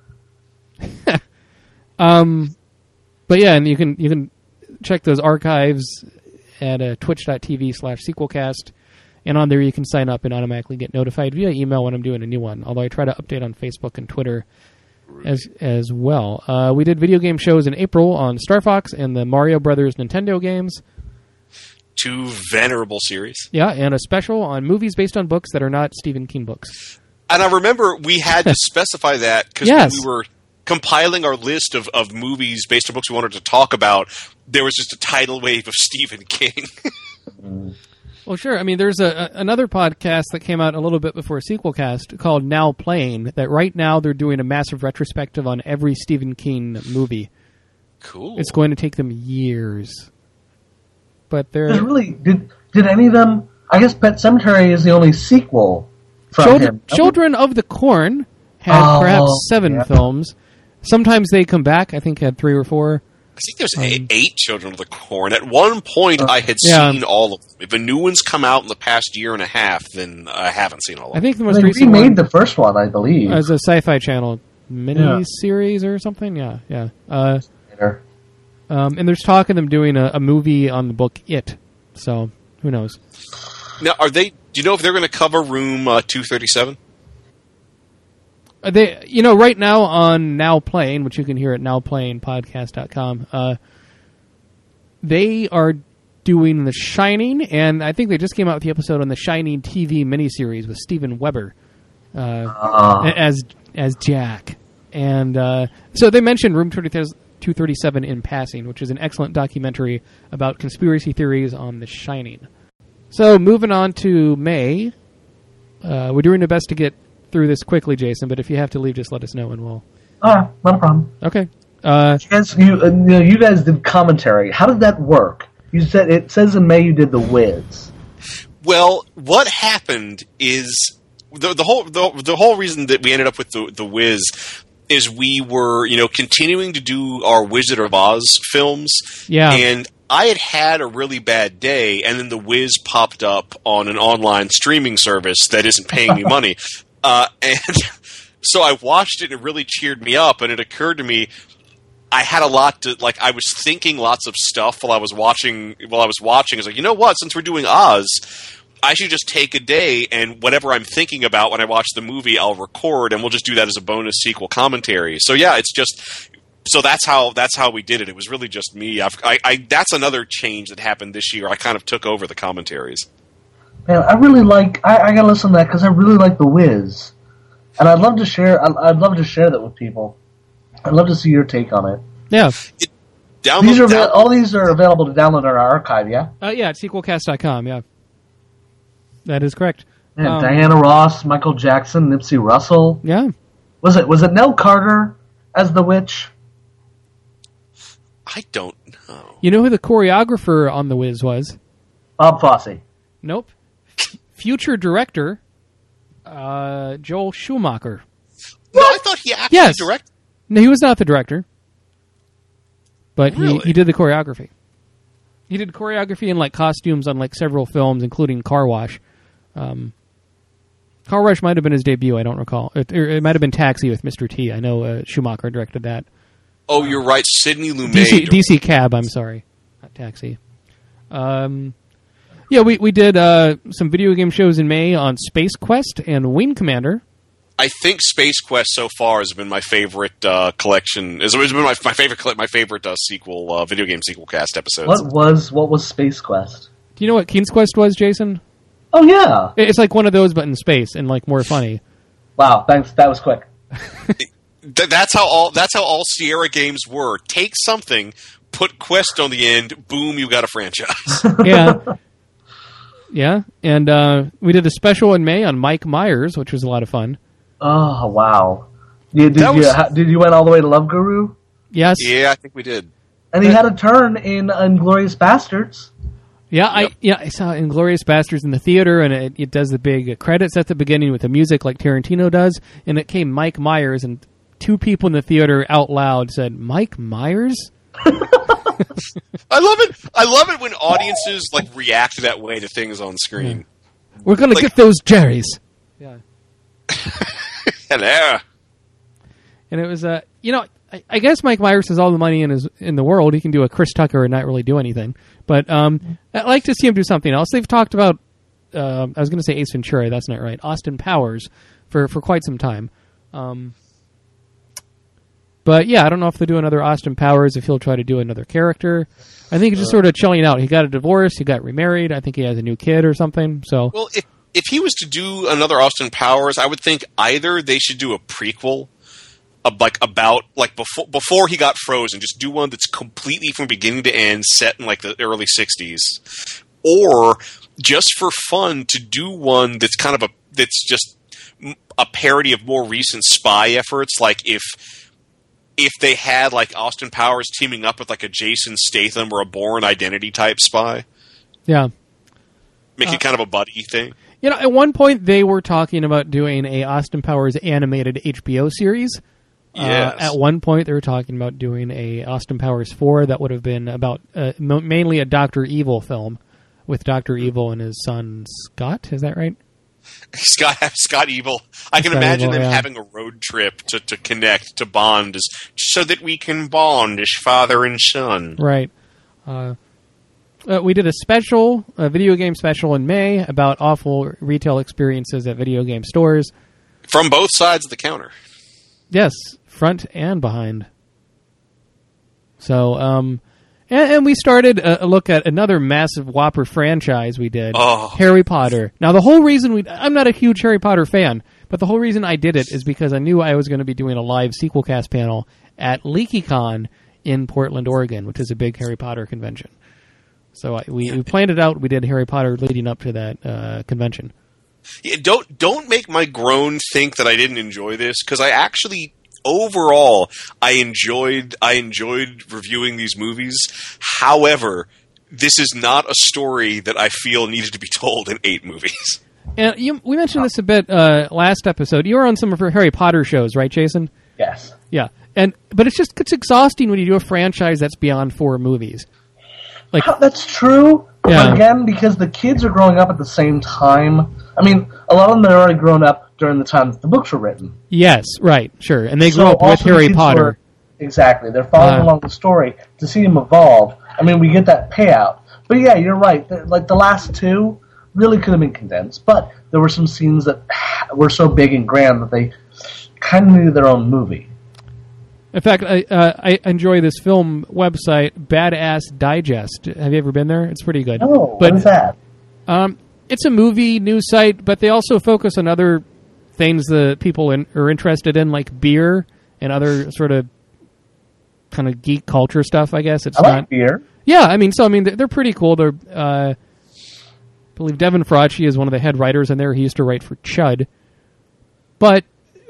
But yeah, and you can check those archives at twitch.tv/sequelcast. And on there, you can sign up and automatically get notified via email when I'm doing a new one. Although I try to update on Facebook and Twitter as well. We did video game shows in April on Star Fox and the Mario Brothers Nintendo games. 2 venerable series. Yeah, and a special on movies based on books that are not Stephen King books. And I remember we had to specify that because Yes. when we were compiling our list of movies based on books we wanted to talk about, there was just a tidal wave of Stephen King. Well, sure. I mean, there's another podcast that came out a little bit before Sequelcast called Now Playing, that right now they're doing a massive retrospective on every Stephen King movie. Cool. It's going to take them years. But they're... Did any of them... I guess Pet Sematary is the only sequel from him. Children of the Corn had perhaps 7 films. Sometimes they come back. I think had 3 or 4. I think there's 8 Children of the Corn. At one point, I had seen all of them. If a new one's come out in the past year and a half, then I haven't seen all of them. I think the most They recent remade one the first one, I believe. as a Sci-Fi Channel mini-series or something. Yeah. And there's talk of them doing a movie on the book It. So, who knows? Now, do you know if they're going to cover Room 237? They, right now on Now Playing, which you can hear at nowplayingpodcast.com, they are doing The Shining, and I think they just came out with the episode on the Shining TV miniseries with Steven Weber as Jack. And so they mentioned Room 237 in passing, which is an excellent documentary about conspiracy theories on The Shining. So moving on to May, we're doing our best to get through this quickly, Jason, but if you have to leave, just let us know and we'll... Not a problem. Okay. You guys did commentary. How did that work? You said it says in May you did The Wiz. Well, what happened is the whole reason that we ended up with the Wiz is we were continuing to do our Wizard of Oz films. Yeah. And I had a really bad day, and then The Wiz popped up on an online streaming service that isn't paying me money. And so I watched it, and it really cheered me up, and it occurred to me I had a lot to, I was thinking lots of stuff while I was watching. I was like, you know what, since we're doing Oz, I should just take a day, and whatever I'm thinking about when I watch the movie, I'll record, and we'll just do that as a bonus sequel commentary. So yeah, that's how we did it. It was really just me. That's another change that happened this year. I kind of took over the commentaries. Man, I really I gotta listen to that because I really like The Wiz, and I'd love to share. I'd love to share that with people. I'd love to see your take on it. Yeah. All these are available to download on our archive. Yeah. Yeah, at sequelcast.com. Yeah. That is correct. Yeah, Diana Ross, Michael Jackson, Nipsey Russell. Yeah. Was it Nell Carter as the witch? I don't know. You know who the choreographer on The Wiz was? Bob Fosse. Nope. Future director, Joel Schumacher. No, I thought he actually directed. No, he was not the director. But Really? he did the choreography. He did choreography and like costumes on like several films, including Car Wash. Car Wash might have been his debut. I don't recall. It might have been Taxi with Mr. T. I know Schumacher directed that. Oh, you're right. Sidney Lumet. DC Cab. I'm sorry, not Taxi. Yeah, we did some video game shows in May on Space Quest and Wing Commander. I think Space Quest so far has been my favorite collection. It's been my favorite sequel video game sequel cast episodes. What was Space Quest? Do you know what King's Quest was, Jason? Oh yeah, It's like one of those, but in space and like more funny. wow, thanks. That was quick. That's how all Sierra games were. Take something, put Quest on the end, boom, you got a franchise. Yeah. Yeah, and we did a special in May on Mike Myers, which was a lot of fun. Oh wow! Did you went all the way to Love Guru? Yes. Yeah, I think we did. And he had a turn in Inglourious Bastards. Yeah, I saw Inglourious Bastards in the theater, and it does the big credits at the beginning with the music like Tarantino does, and it came Mike Myers, and two people in the theater out loud said, "Mike Myers?" I love it when audiences like react that way to things on screen. We're gonna get those Jerry's. Yeah. Hello. And it was I guess Mike Myers has all the money in the world. He can do a Chris Tucker and not really do anything. But I'd like to see him do something else. They've talked about I was going to say Ace Ventura. That's not right. Austin Powers for quite some time. But yeah, I don't know if they'll do another Austin Powers, if he'll try to do another character. I think he's just sort of chilling out. He got a divorce. He got remarried. I think he has a new kid or something. So Well, if he was to do another Austin Powers, I would think either they should do a prequel about before he got frozen, just do one that's completely from beginning to end set in like the early 60s, or just for fun to do one that's that's just a parody of more recent spy efforts, like if they had like Austin Powers teaming up with like a Jason Statham or a Bourne Identity type spy. Yeah. Make it kind of a buddy thing. You know, at one point they were talking about doing a Austin Powers animated HBO series. Yes. At one point they were talking about doing a Austin Powers 4 that would have been about mainly a Dr. Evil film with Dr. Evil and his son Scott. Is that right? Scott Evil. I can Scott imagine Evil, them yeah. having a road trip to connect, to bond, so that we can bond as father and son. Right. We did a video game special in May about awful retail experiences at video game stores. From both sides of the counter. Yes, front and behind. So, and we started a look at another massive Whopper franchise we did, Harry Potter. Now, the whole reason I'm not a huge Harry Potter fan, but the whole reason I did it is because I knew I was going to be doing a live sequel cast panel at LeakyCon in Portland, Oregon, which is a big Harry Potter convention. So we planned it out. We did Harry Potter leading up to that convention. Yeah, don't make my groan think that I didn't enjoy this, because I actually overall I enjoyed reviewing these movies. However, this is not a story that I feel needed to be told in 8 movies. And we mentioned this a bit last episode. You were on some of our Harry Potter shows, right, Jason? Yes. Yeah, but it's exhausting when you do a franchise that's beyond 4 movies. Like that's true. Yeah. But again, because the kids are growing up at the same time. I mean, a lot of them had already grown up during the time that the books were written. Yes, right, sure, and they grew So up with also the Harry kids Potter. Exactly, they're following along the story to see him evolve. I mean, we get that payout. But yeah, you're right. Like the last 2 really could have been condensed, but there were some scenes that were so big and grand that they kind of needed their own movie. In fact, I enjoy this film website, Badass Digest. Have you ever been there? It's pretty good. No, but, what is that? It's a movie news site, but they also focus on other things that people are interested in, like beer and other sort of kind of geek culture stuff, I guess. I like beer. Yeah, I mean, they're pretty cool. They're, I believe Devin Faraci is one of the head writers in there. He used to write for Chud. But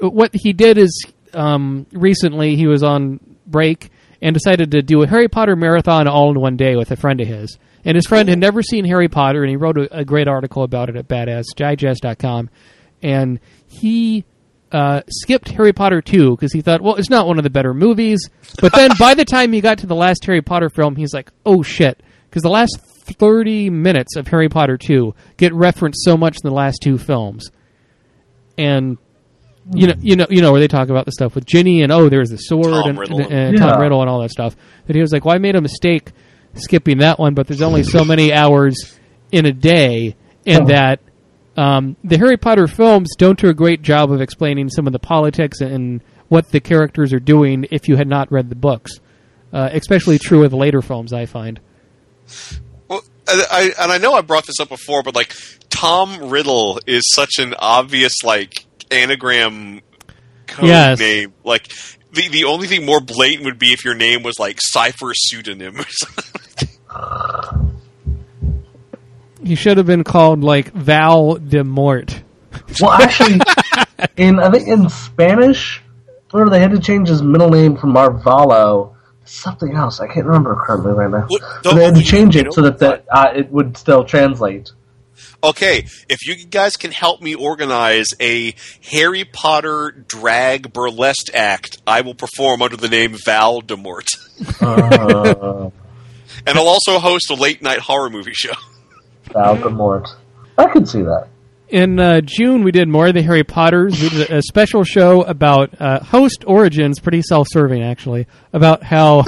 what he did is recently he was on break and decided to do a Harry Potter marathon all in one day with a friend of his. And his friend had never seen Harry Potter, and he wrote a great article about it at badassdigest.com. And he skipped Harry Potter 2 because he thought, well, it's not one of the better movies. But then by the time he got to the last Harry Potter film, he's like, oh, shit. Because the last 30 minutes of Harry Potter 2 get referenced so much in the last two films. And you know where they talk about the stuff with Ginny and there's the sword Tom Riddle and all that stuff. That he was like, well, I made a mistake skipping that one, but there's only so many hours in a day, and that the Harry Potter films don't do a great job of explaining some of the politics and what the characters are doing if you had not read the books. Especially true with later films, I find. Well, I know I brought this up before, but like Tom Riddle is such an obvious like anagram code name. Like the only thing more blatant would be if your name was like Cypher Pseudonym or something. He should have been called like Val de Mort. Well, actually, I think in Spanish, or they had to change his middle name from Marvalo to something else. I can't remember currently right now. But they had to change it so that it would still translate. Okay, if you guys can help me organize a Harry Potter drag burlesque act, I will perform under the name Val de Mort. And I'll also host a late-night horror movie show. Val de Mort. I could see that. In June, we did more of the Harry Potters. We did a special show about host origins, pretty self-serving, actually, about how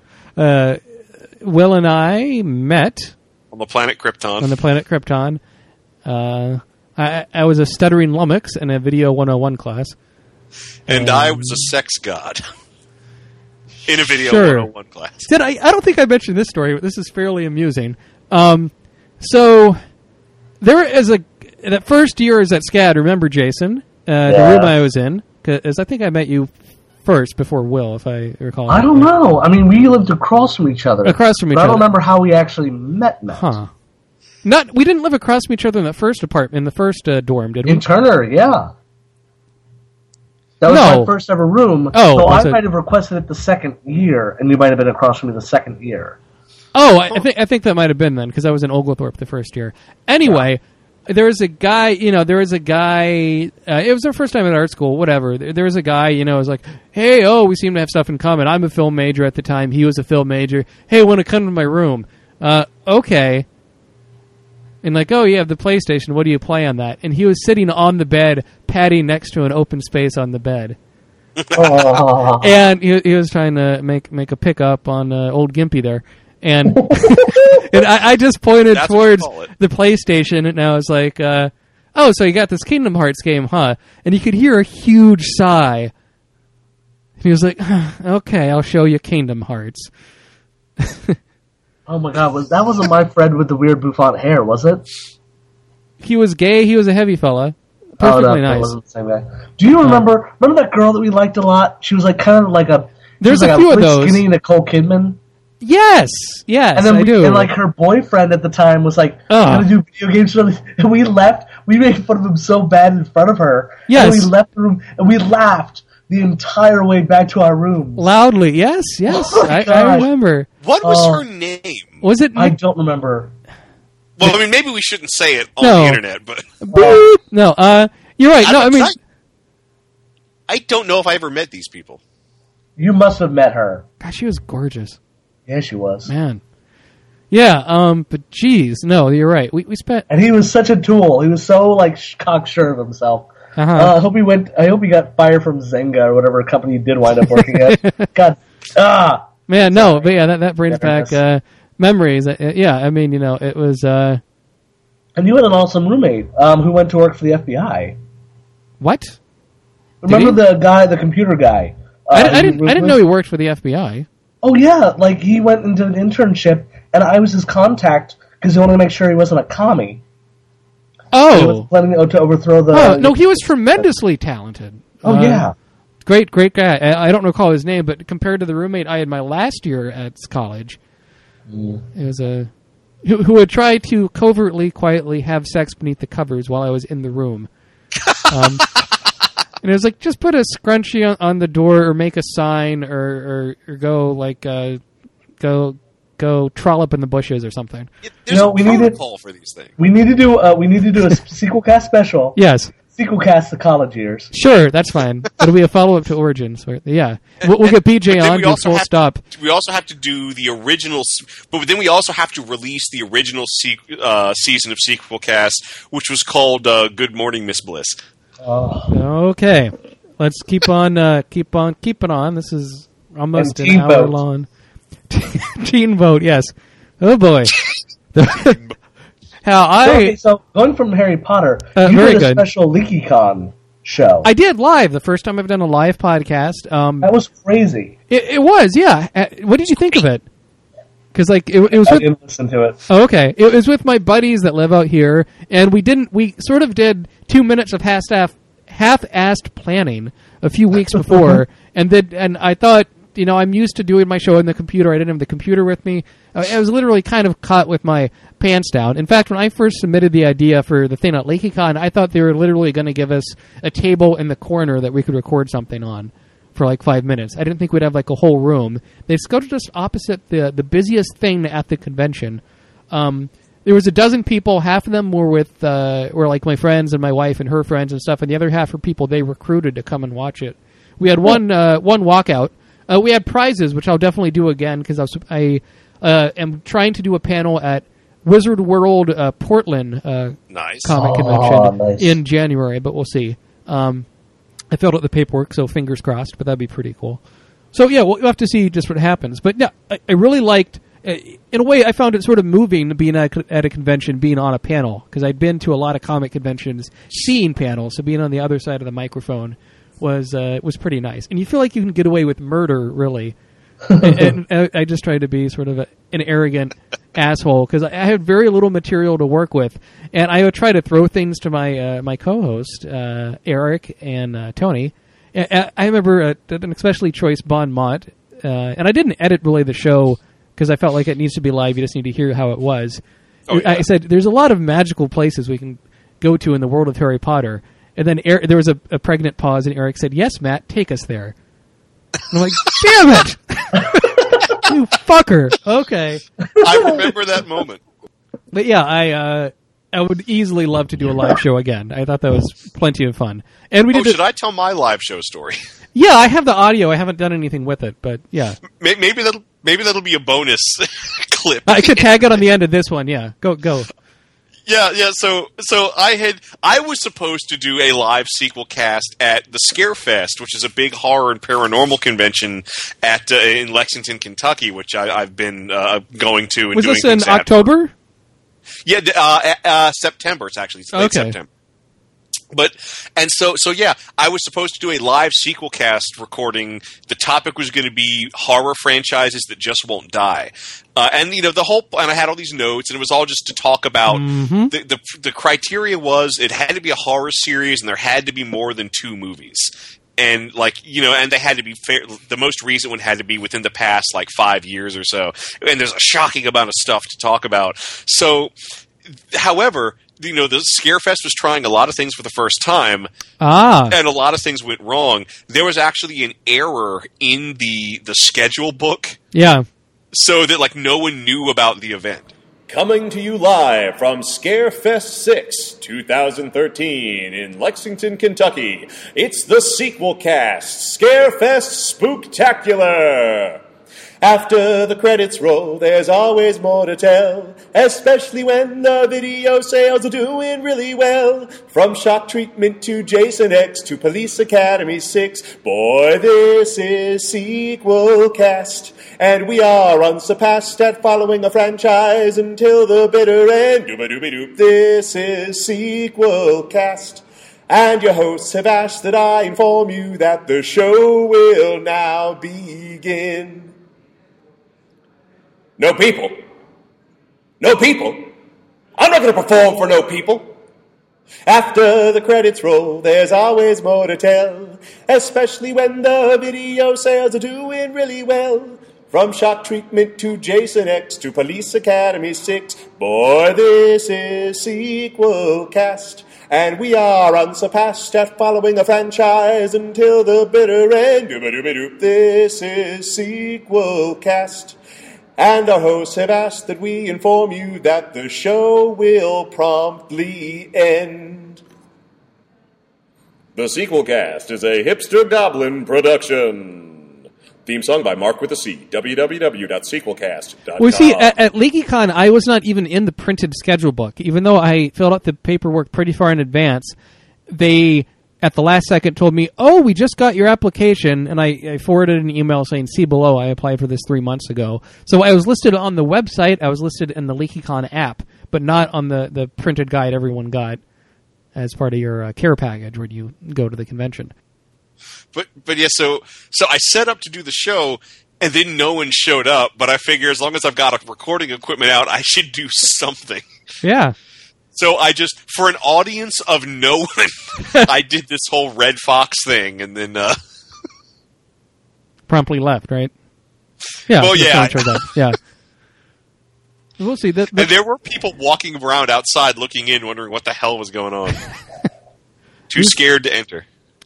Will and I met on the planet Krypton. I was a stuttering lummox in a Video 101 class. And I was a sex god in a Video 101 class. I don't think I mentioned this story, but this is fairly amusing. So there is that first year is at SCAD, remember, Jason? The room I was in, because I think I met you first before Will, if I recall. I don't know. I mean, we lived across from each other. I don't remember how we actually met. Huh. We didn't live across from each other in the first apartment, in the first dorm, did we? In Turner, yeah. That was my first ever room. So I might have requested it the second year, and you might have been across from me the second year. I think that might have been then, because I was in Oglethorpe the first year. Anyway, there was a guy, it was our first time at art school, whatever. There was a guy, was like, hey, we seem to have stuff in common. I'm a film major at the time. He was a film major. Hey, want to come to my room? Okay. And like, you have the PlayStation. What do you play on that? And he was sitting on the bed, padding next to an open space on the bed. And he was trying to make a pickup on old Gimpy there. And and I just pointed towards the PlayStation, and I was like, so you got this Kingdom Hearts game, huh? And you could hear a huge sigh. And he was like, okay, I'll show you Kingdom Hearts. Oh my god, that wasn't my friend with the weird bouffant hair, was it? He was gay, he was a heavy fella. Perfectly nice. That wasn't the same guy. Do you remember that girl that we liked a lot? She was like kind of like There's a few of those. Skinny Nicole Kidman. Yes, and then I do. And like her boyfriend at the time was like, "I'm gonna do video games," and we left. We made fun of him so bad in front of her. Yes, and we left the room and we laughed the entire way back to our room loudly. Yes, I remember. What was her name? Was it? I don't remember. Well, I mean, maybe we shouldn't say it on the internet, but no. You're right. I don't know if I ever met these people. You must have met her. Gosh, she was gorgeous. Yeah, she was. Man. Yeah, but geez, no, you're right. We spent... And he was such a tool. He was so, cocksure of himself. I hope he got fired from Zynga or whatever company he did wind up working at. God. Man, no, but yeah, that brings back memories. I mean, it was... And you had an awesome roommate who went to work for the FBI. What? Remember the computer guy? I didn't know he worked for the FBI. Oh, yeah, he went into an internship, and I was his contact, because he wanted to make sure he wasn't a commie. Oh. He was planning to overthrow the... Oh, no, he was tremendously talented. Oh, yeah. Great guy. I don't recall his name, but compared to the roommate I had my last year at college, it was who would try to covertly, quietly have sex beneath the covers while I was in the room. And it was like, just put a scrunchie on the door, or make a sign, or go like go trollop in the bushes or something. There's a protocol for these things. We need to do a sequel cast special. Yes. Sequel cast the college years. Sure, that's fine. It'll be a follow-up to Origins. Yeah. We'll get BJ on to full stop. We also have to do the original, but then we also have to release the original season of Sequel Cast, which was called Good Morning, Miss Bliss. Okay. Let's keep on keeping on. This is almost And an hour Teen Vote. long. Teen Vote, yes. Oh, boy. Okay, so going from Harry Potter, you very did a good. special LeakyCon show. I did live, the first time I've done a live podcast. That was crazy. It was, yeah. What did you think of it? Because like it was I with, didn't listen to it. oh, okay. It was with my buddies that live out here, and we sort of did 2 minutes of half-assed planning a few weeks before, and I thought, I'm used to doing my show on the computer. I didn't have the computer with me. I was literally kind of caught with my pants down. In fact, when I first submitted the idea for the thing at LeakyCon, I thought they were literally going to give us a table in the corner that we could record something on for like 5 minutes. I didn't think we'd have like a whole room. They scoped us opposite the busiest thing at the convention. There was a dozen people. Half of them were were like my friends and my wife and her friends and stuff, and the other half were people they recruited to come and watch it. We had one walkout. We had prizes, which I'll definitely do again because I am trying to do a panel at Wizard World Portland Nice. comic convention nice. in January, but we'll see. I filled out the paperwork, so fingers crossed, but that'd be pretty cool. So, yeah, we'll have to see just what happens. But, yeah, I really liked, in a way, I found it sort of moving being at a convention, being on a panel, because I'd been to a lot of comic conventions seeing panels, so being on the other side of the microphone was pretty nice. And you feel like you can get away with murder, really. and I just tried to be sort of an arrogant asshole because I had very little material to work with, and I would try to throw things to my co-host Eric and Tony. I remember an especially choice Bon Mott, and I didn't edit really the show because I felt like it needs to be live. You just need to hear how it was. Oh, yeah. I said there's a lot of magical places we can go to in the world of Harry Potter, and then there was a pregnant pause, and Eric said, "Yes, Matt, take us there." And I'm like, damn it! You fucker. Okay. I remember that moment. But yeah, I would easily love to do a live show again. I thought that was plenty of fun. And we did Should I tell my live show story? Yeah, I have the audio. I haven't done anything with it, but yeah. Maybe that'll be a bonus clip. I could tag it on the end of this one, yeah. Go. Yeah. So I was supposed to do a live sequel cast at the Scarefest, which is a big horror and paranormal convention in Lexington, Kentucky, which I've been going to. And Was doing this in things at. October? Yeah, September. It's actually late Okay. September. So yeah, I was supposed to do a live sequel cast recording. The topic was going to be horror franchises that just won't die. And I had all these notes, and it was all just to talk about the criteria was it had to be a horror series, and there had to be more than 2 movies. And and they had to be fair. The most recent one had to be within the past 5 years or so. And there's a shocking amount of stuff to talk about. So, however, the Scarefest was trying a lot of things for the first time, and a lot of things went wrong. There was actually an error in the schedule book, Yeah. so that no one knew about the event. Coming to you live from Scarefest 6, 2013 in Lexington, Kentucky. It's the sequel cast, Scarefest Spooktacular. After the credits roll, there's always more to tell, especially when the video sales are doing really well. From Shock Treatment to Jason X to Police Academy 6, boy, this is Sequel Cast. And we are unsurpassed at following a franchise until the bitter end. Dooba-dooby-doop, this is Sequel Cast. And your hosts have asked that I inform you that the show will now begin. No people. No people. I'm not going to perform for no people. After the credits roll, there's always more to tell, especially when the video sales are doing really well. From Shock Treatment to Jason X to Police Academy 6, boy, this is Sequel Cast. and we are unsurpassed at following the franchise until the bitter end. This is Sequel Cast, and our hosts have asked that we inform you that the show will promptly end. The Sequel Cast is a Hipster Goblin production. Theme song by Mark with a C. www.sequelcast.com. Well, see, at LeakyCon, I was not even in the printed schedule book. Even though I filled out the paperwork pretty far in advance, they, at the last second, told me, oh, we just got your application, and I forwarded an email saying, see below, I applied for this 3 months ago. So I was listed on the website, I was listed in the LeakyCon app, but not on the printed guide everyone got as part of your care package when you go to the convention. But yeah, so I set up to do the show, and then no one showed up. But I figure as long as I've got recording equipment out, I should do something. Yeah. So I just, for an audience of no one, I did this whole Red Fox thing, and then promptly left, right? Yeah. Well, yeah. Yeah. We'll see. And there were people walking around outside, looking in, wondering what the hell was going on. Too scared to enter.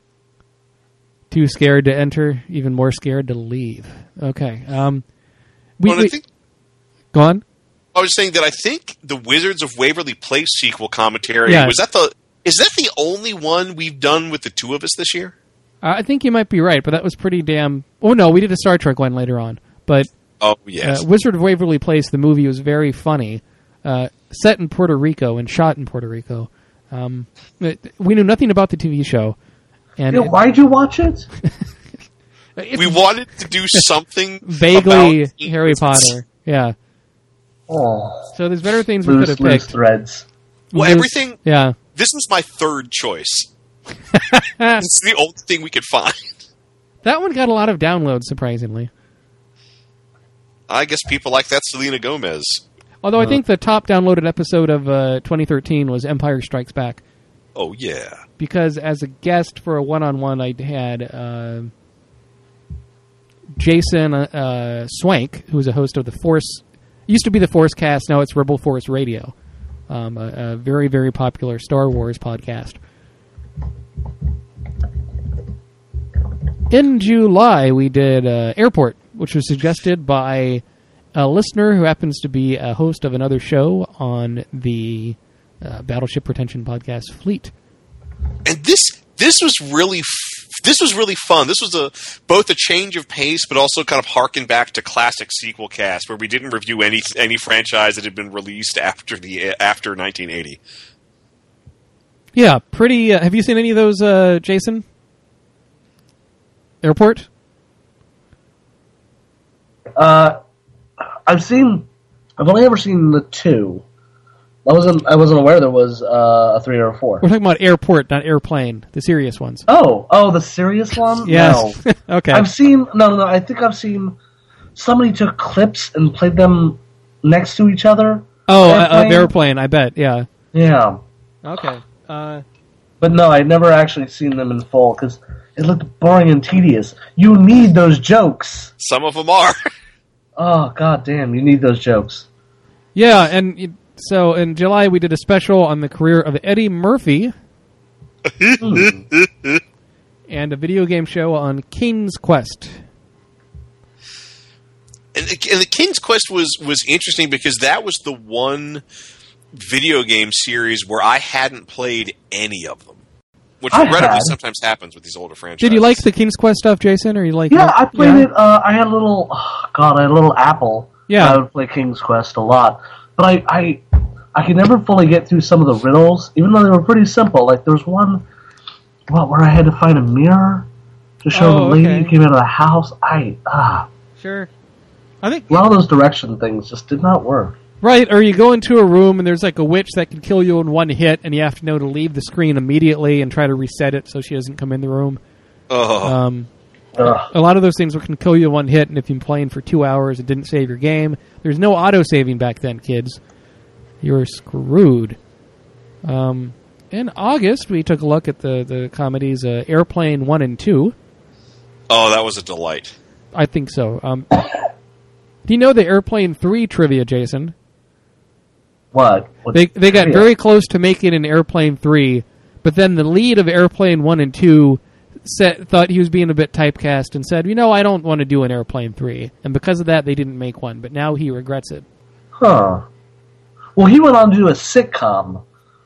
Too scared to enter, even more scared to leave. Okay. I think, go on. I was saying that I think the Wizards of Waverly Place sequel commentary, Yes. is that the only one we've done with the two of us this year? I think you might be right, but that was pretty damn... Oh, no, we did a Star Trek one later on. But Oh, yes. Wizard of Waverly Place, the movie, was very funny. Set in Puerto Rico and shot in Puerto Rico. We knew nothing about the TV show. And why'd you watch it? We wanted to do something vaguely about Harry Potter. Yeah. Oh, So there's better things we could have loose picked. threads. Well, everything... Yeah. This was my third choice. It's the only thing we could find. That one got a lot of downloads, surprisingly. I guess people like that Selena Gomez. Although I think the top downloaded episode of 2013 was Empire Strikes Back. Oh, yeah. Because as a guest for a one-on-one, I had Jason Swank, who was a host of the Force... Used to be the Force Cast, now it's Rebel Force Radio. A very, very popular Star Wars podcast. In July, we did Airport, which was suggested by a listener who happens to be a host of another show on the Battleship Retention podcast Fleet. And this was really fun. This was both a change of pace, but also kind of harken back to classic sequel cast, where we didn't review any franchise that had been released after 1980. Yeah, pretty. Have you seen any of those, Jason? Airport? I've only ever seen the two. I wasn't aware there was a 3 or a 4. We're talking about Airport, not Airplane, the serious ones. Oh, the serious one? Yes. No. Okay. I think I've seen somebody took clips and played them next to each other. Airplane, I bet, yeah. Yeah. Okay. But no, I'd never actually seen them in full because it looked boring and tedious. You need those jokes. Some of them are. Oh, god damn, you need those jokes. Yeah, and so in July we did a special on the career of Eddie Murphy. And a video game show on King's Quest. And the King's Quest was interesting because that was the one video game series where I hadn't played any of them, which regrettably sometimes happens with these older franchises. Did you like the King's Quest stuff, Jason? Or you like? Yeah, I played it. I had a little. I had a little Apple. Yeah, I would play King's Quest a lot, but I could never fully get through some of the riddles, even though they were pretty simple. Like there was one, where I had to find a mirror to show the lady who came out of the house. Sure. I think a lot of those direction things just did not work. Right, or you go into a room and there's like a witch that can kill you in one hit, and you have to know to leave the screen immediately and try to reset it so she doesn't come in the room. A lot of those things can kill you in one hit, and if you've been playing for 2 hours and didn't save your game, there's no auto-saving back then, kids. You're screwed. In August, we took a look at the comedies Airplane 1 and 2. Oh, that was a delight. I think so. Do you know the Airplane 3 trivia, Jason? What? They got very close to making an Airplane 3, But then the lead of Airplane 1 and 2 thought he was being a bit typecast and said, I don't want to do an Airplane 3. And because of that, they didn't make one. But now he regrets it. Huh. Well, he went on to do a sitcom.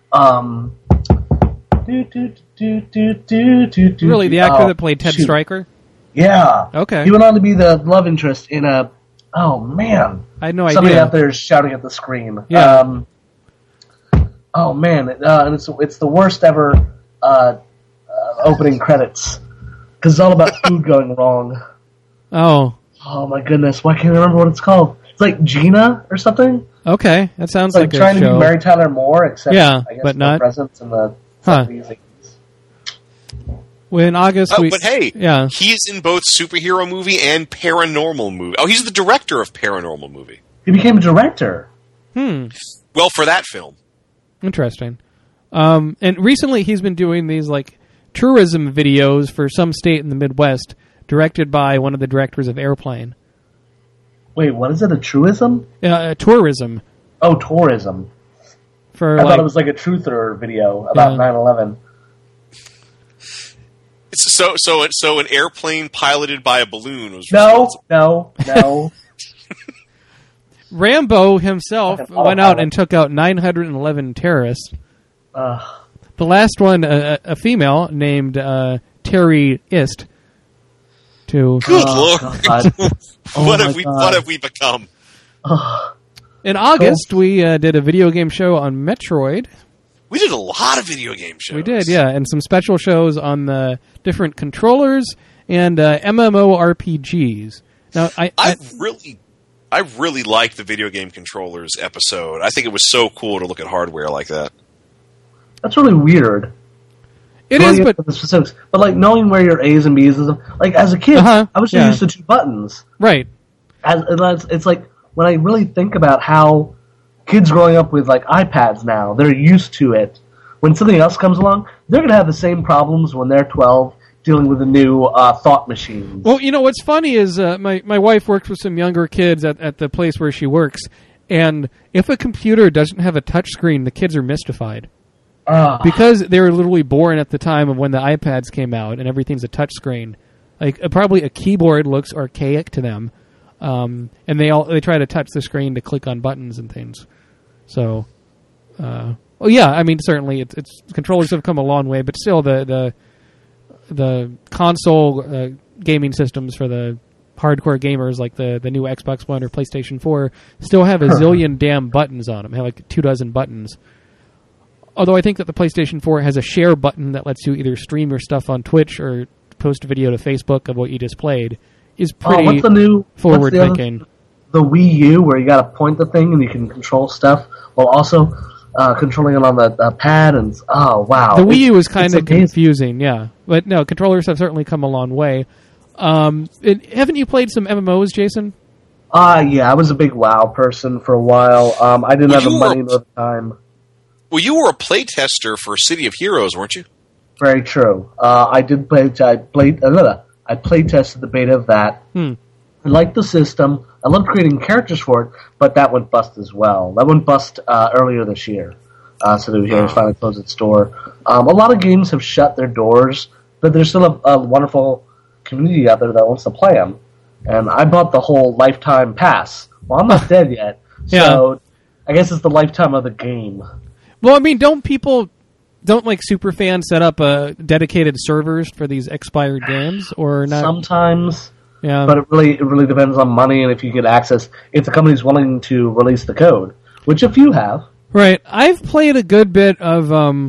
Really, the actor that played Ted Stryker? Yeah. Okay. He went on to be the love interest in a... Oh, man. I had no idea. Somebody out there is shouting at the screen. Yeah. Oh, man. And it's the worst ever opening credits. Because it's all about food going wrong. Oh. Oh, my goodness. Why can't I remember what it's called? It's like Gina or something? Okay. That sounds It's like like trying a to show. be Mary Tyler Moore, except Yeah, I guess but no not. presence in the Huh. 70s. Well, in August, But hey, Yeah. he is in both superhero movie and paranormal movie. Oh, he's the director of Paranormal Movie. He became a director. Well, for that film. Interesting. And recently he's been doing these like tourism videos for some state in the Midwest, directed by one of the directors of Airplane. Wait, what is it? A truism? Tourism Oh, tourism. for I like thought it was like a truther video about Yeah. 9/11. So an airplane piloted by a balloon was No, responsible. no. Rambo himself Fucking went out autopilot. and took out 911 terrorists. Ugh. The last one, a female named Terry Ist. Good Oh, lord! God. Oh what my have we? God. What have we become? In August, we did a video game show on Metroid. We did a lot of video game shows. We did, yeah, and some special shows on the different controllers and MMORPGs. Now, I really liked the video game controllers episode. I think it was so cool to look at hardware like that. That's really weird. it Going is, but into the specifics, but like knowing where your A's and B's is, like as a kid, Uh-huh, I was so yeah. used to 2 buttons. right. It's like when I really think about how kids growing up with like iPads now, they're used to it. When something else comes along, they're going to have the same problems when they're 12 dealing with the new thought machines. Well, what's funny is my wife works with some younger kids at the place where she works, and if a computer doesn't have a touchscreen, the kids are mystified. Because they were literally born at the time of when the iPads came out and everything's a touchscreen. Like probably a keyboard looks archaic to them, and they try to touch the screen to click on buttons and things. So, certainly it's controllers have come a long way, but still the console gaming systems for the hardcore gamers like the new Xbox One or PlayStation 4 still have a zillion damn buttons on them. They have like 24 buttons. Although I think that the PlayStation 4 has a share button that lets you either stream your stuff on Twitch or post a video to Facebook of what you just played, is pretty what's the new forward what's the other- thinking. The Wii U, where you got to point the thing and you can control stuff while also controlling it on the pad. And oh wow, The Wii U is kind it's of amazing. confusing, yeah. But no, controllers have certainly come a long way. Haven't you played some MMOs, Jason? Yeah, I was a big WoW person for a while. I didn't have the you money were- nor the time. Well, you were a playtester for City of Heroes, weren't you? Very true. I did play. I played tested the beta of that. I liked the system. I loved creating characters for it, but that went bust as well. That went bust earlier this year. So the Heroes finally closed its door. A lot of games have shut their doors, but there's still a wonderful community out there that wants to play them. And I bought the whole lifetime pass. Well, I'm not dead yet, so I guess it's the lifetime of the game. Well, I mean, don't like super fans set up dedicated servers for these expired games or not? Sometimes, Yeah, but it really depends on money and if you get access. If the company's willing to release the code, which a few have. right. I've played a good bit of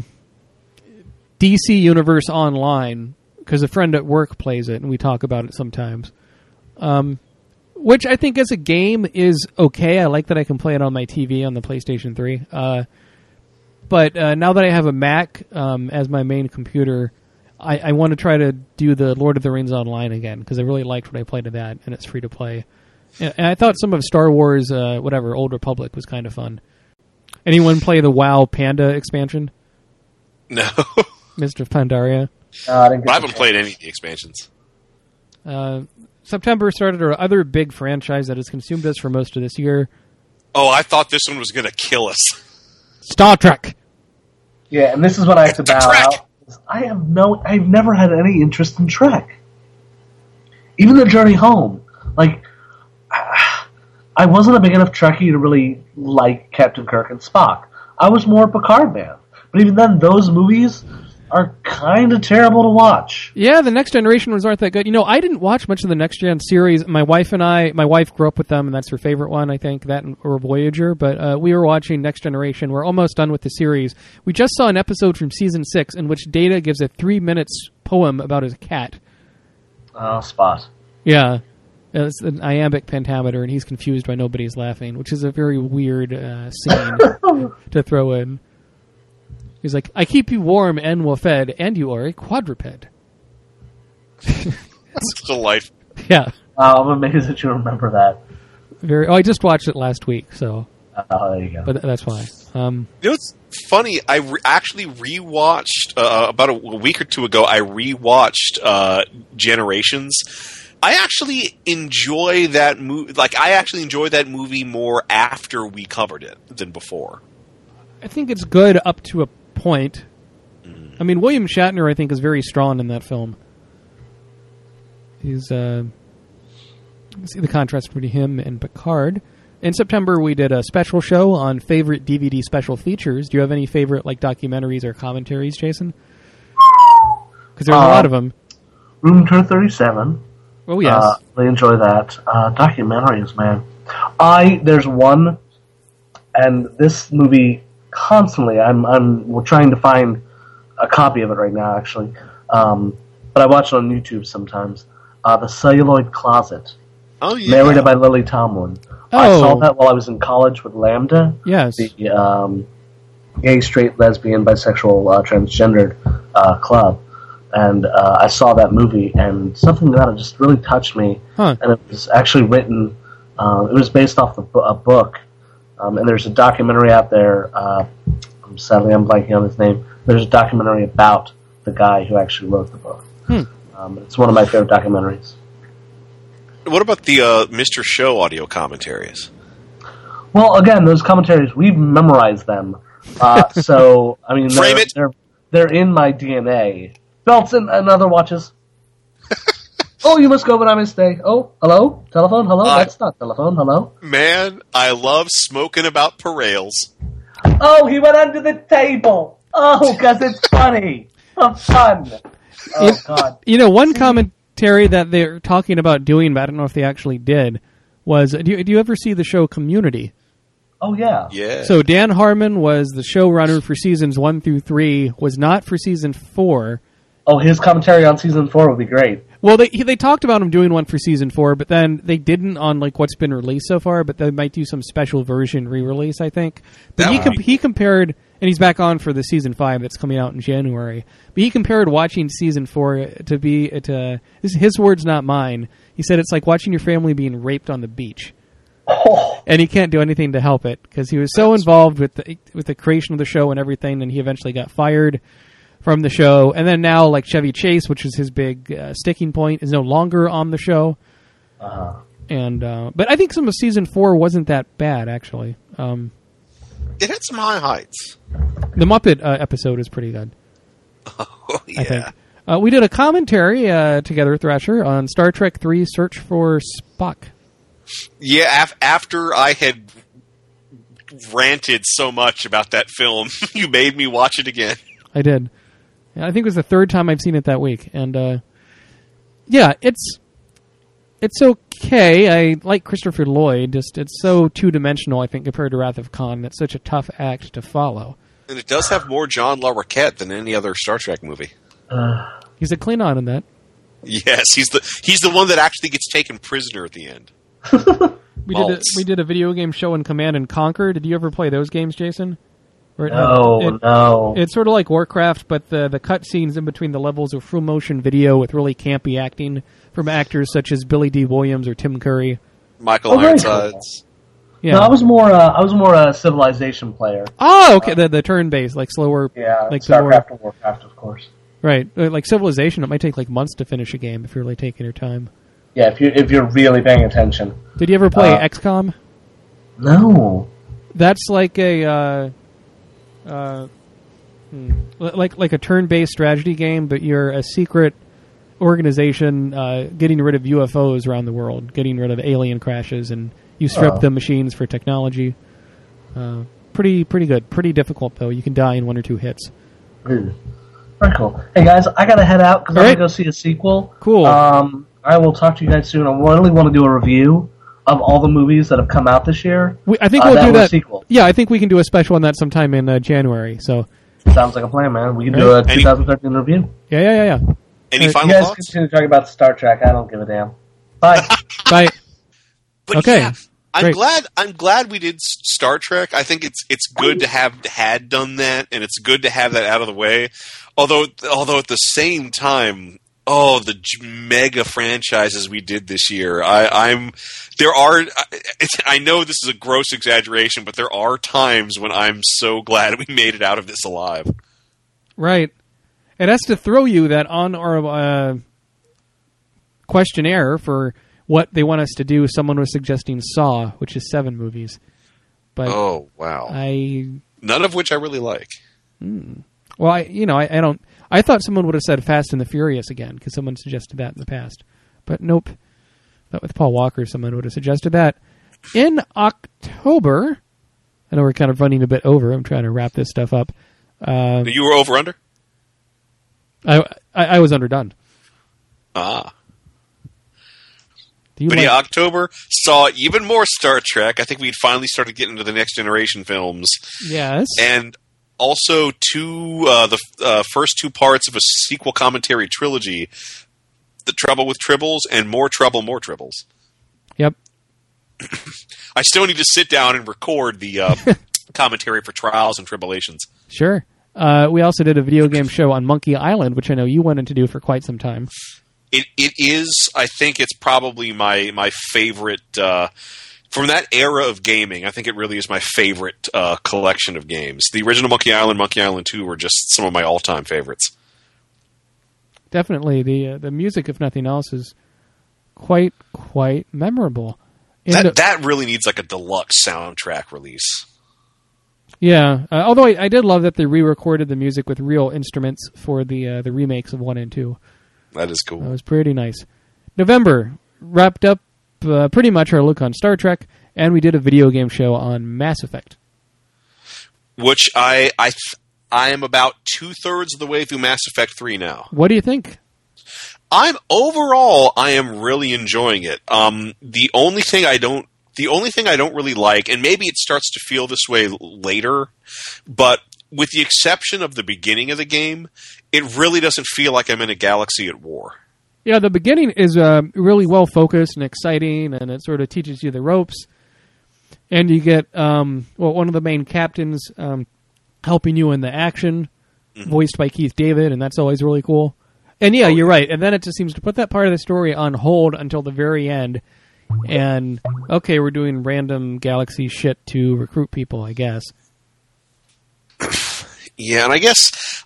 DC Universe Online because a friend at work plays it, and we talk about it sometimes. Which I think as a game is okay. I like that I can play it on my TV on the PlayStation 3. But now that I have a Mac as my main computer, I want to try to do the Lord of the Rings Online again because I really liked what I played of that, and it's free to play. And I thought some of Star Wars, Old Republic was kind of fun. Anyone play the WoW Panda expansion? No. Mr. Pandaria? I didn't get I the haven't chance. played any of the expansions. September started our other big franchise that has consumed us for most of this year, Oh, I thought this one was going to kill us. Star Trek. Yeah, and this is when I have to bow Trek. out. I've never had any interest in Trek. Even the Journey Home. Like, I wasn't a big enough Trekkie to really like Captain Kirk and Spock. I was more a Picard man. But even then, those movies are kind of terrible to watch. Yeah, the Next Generation ones aren't that good. You know, I didn't watch much of the Next Gen series. My wife grew up with them, and that's her favorite one, I think, that or Voyager. But we were watching Next Generation. We're almost done with the series. We just saw an episode from Season 6 in which Data gives a 3-minute poem about his cat. Oh, Spot. Yeah. It's an iambic pentameter, and he's confused why nobody's laughing, which is a very weird scene to throw in. He's like, I keep you warm and well fed, and you are a quadruped. That's delightful. Yeah. I'm amazed that you remember that. I just watched it last week, so. Oh, there you go. But that's why. You know what's funny? I actually rewatched, about a week or two ago, I rewatched Generations. I actually enjoy that movie. Like, I actually enjoy that movie more after we covered it than before. I think it's good up to a point. I mean, William Shatner, I think, is very strong in that film. He's, see the contrast between him and Picard. In September, we did a special show on favorite DVD special features. Do you have any favorite, like, documentaries or commentaries, Jason? Because there's a lot of them. Room 237. Oh, yes. Really enjoy that. Documentaries, man. There's one, and this movie constantly, we're trying to find a copy of it right now, actually. But I watch it on YouTube sometimes. The Celluloid Closet. Oh, yeah. Narrated by Lily Tomlin. Oh. I saw that while I was in college with Lambda. Yes. The gay, straight, lesbian, bisexual, transgendered club. And I saw that movie, and something about it just really touched me. Huh. And it was actually written, it was based off a book. And there's a documentary out there, sadly I'm blanking on his name, there's a documentary about the guy who actually wrote the book. It's one of my favorite documentaries. What about the Mr. Show audio commentaries? Well, again, those commentaries, we've memorized them. So, I mean, Frame it. They're in my DNA. Belts and other watches. Oh, you must go, but I must stay. Oh, hello? Telephone? Hello? That's not telephone. Hello? Man, I love smoking about parales. Oh, he went under the table. Oh, because it's funny. For fun. Oh, God. You know, one commentary that they're talking about doing, but I don't know if they actually did, was, do you ever see the show Community? Oh, yeah. Yeah. So Dan Harmon was the showrunner for seasons 1 through 3, was not for season 4. Oh, his commentary on season 4 would be great. Well, they talked about him doing one for season 4, but then they didn't on like what's been released so far. But they might do some special version re-release, I think. But he compared, and he's back on for the season 5 that's coming out in January. But he compared watching season 4 to this is his words, not mine. He said it's like watching your family being raped on the beach. Oh. And he can't do anything to help it because he was so involved with the creation of the show and everything, and he eventually got fired from the show. And then now, like Chevy Chase, which is his big sticking point, is no longer on the show. And but I think some of season 4 wasn't that bad, actually. It had some high heights. The Muppet episode is pretty good. Oh, yeah. I think. We did a commentary together, Thrasher, on Star Trek 3 Search for Spock. Yeah, after I had ranted so much about that film, you made me watch it again. I did. I think it was the third time I've seen it that week. And, yeah, it's okay. I like Christopher Lloyd. Just it's so two-dimensional, I think, compared to Wrath of Khan. It's such a tough act to follow. And it does have more John LaRoquette than any other Star Trek movie. He's a Klingon in that. Yes, he's the one that actually gets taken prisoner at the end. We did a video game show in Command and Conquer. Did you ever play those games, Jason? No. It's sort of like Warcraft, but the cutscenes in between the levels are full motion video with really campy acting from actors such as Billy D. Williams or Tim Curry. Michael very Ironsides. Yeah. No, I was more a Civilization player. Oh, okay. The turn based, like slower. Yeah, like StarCraft and Warcraft, of course. Right, like Civilization, it might take like months to finish a game if you're really taking your time. Yeah, if you're really paying attention. Did you ever play XCOM? No. That's like a Like a turn-based strategy game, but you're a secret organization getting rid of UFOs around the world, getting rid of alien crashes, and you strip the machines for technology. Pretty good. Pretty difficult, though. You can die in 1 or 2 hits. Very cool. Hey, guys, I got to head out because I'm going to go see a sequel. Cool. I will talk to you guys soon. I really want to do a review of all the movies that have come out this year. I think we'll do that. Sequel. Yeah, I think we can do a special on that sometime in January. So sounds like a plan, man. We can do a 2013 review. Yeah. Any final you guys thoughts? continue talking about Star Trek. I don't give a damn. Bye. Bye. But Okay. yeah, Great. I'm glad we did Star Trek. I think it's good to have had done that, and it's good to have that out of the way. Although at the same time, the mega franchises we did this year. I know this is a gross exaggeration, but there are times when I'm so glad we made it out of this alive. Right. It has to throw you that on our questionnaire for what they want us to do, someone was suggesting Saw, which is 7 movies. But Oh, wow. None of which I really like. Well, I don't. I thought someone would have said Fast and the Furious again because someone suggested that in the past, but nope. But with Paul Walker, someone would have suggested that. In October, I know we're kind of running a bit over. I'm trying to wrap this stuff up. You were over under? I was underdone. Ah. Do you But like- yeah, October saw even more Star Trek. I think we'd finally started getting into the Next Generation films. Yes. And also the first 2 parts of a sequel commentary trilogy, The Trouble with Tribbles and More Trouble, More Tribbles. Yep. I still need to sit down and record the commentary for Trials and Tribulations. Sure. We also did a video game show on Monkey Island, which I know you wanted to do for quite some time. It is, I think it's probably my favorite, from that era of gaming, I think it really is my favorite collection of games. The original Monkey Island 2 were just some of my all-time favorites. Definitely. The music, if nothing else, is quite memorable. That really needs like a deluxe soundtrack release. Yeah, although I did love that they re-recorded the music with real instruments for the remakes of 1 and 2. That is cool. That was pretty nice. November wrapped up pretty much our look on Star Trek, and we did a video game show on Mass Effect. Which I am about 2/3 of the way through Mass Effect 3 now. What do you think? I am really enjoying it. The only thing I don't really like, and maybe it starts to feel this way later, but with the exception of the beginning of the game, it really doesn't feel like I'm in a galaxy at war. Yeah, the beginning is really well focused and exciting, and it sort of teaches you the ropes. And you get one of the main captains helping you in the action, voiced by Keith David, and that's always really cool. And yeah, you're right. And then it just seems to put that part of the story on hold until the very end. And okay, we're doing random galaxy shit to recruit people, I guess. Yeah, and I guess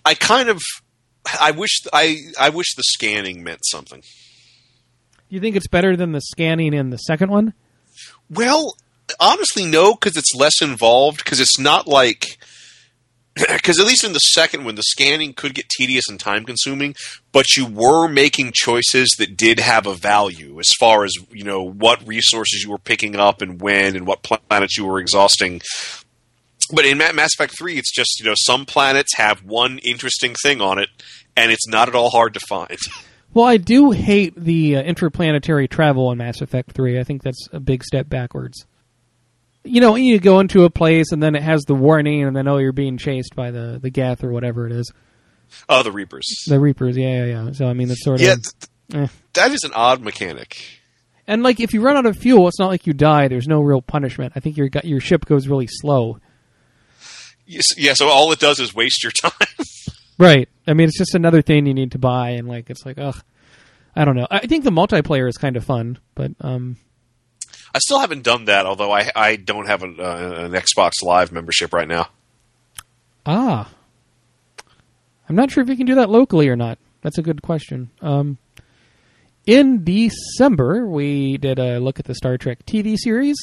I wish the scanning meant something. You think it's better than the scanning in the second one? Well, honestly, no, because it's less involved. Because it's not like, because at least in the second one, the scanning could get tedious and time consuming, but you were making choices that did have a value as far as what resources you were picking up and when and what planets you were exhausting. But in Mass Effect 3, it's just, some planets have one interesting thing on it, and it's not at all hard to find. Well, I do hate the interplanetary travel in Mass Effect 3. I think that's a big step backwards. You go into a place, and then it has the warning, and then, you're being chased by the Geth or whatever it is. Oh, the Reapers. The Reapers, yeah. So, I mean, it's sort of... Yeah, that is an odd mechanic. And, if you run out of fuel, it's not like you die. There's no real punishment. I think your ship goes really slow. Yeah, so all it does is waste your time. Right. I mean, it's just another thing you need to buy, and it's like, ugh. I don't know. I think the multiplayer is kind of fun, but I still haven't done that, although I don't have an Xbox Live membership right now. Ah. I'm not sure if you can do that locally or not. That's a good question. In December, we did a look at the Star Trek TV series.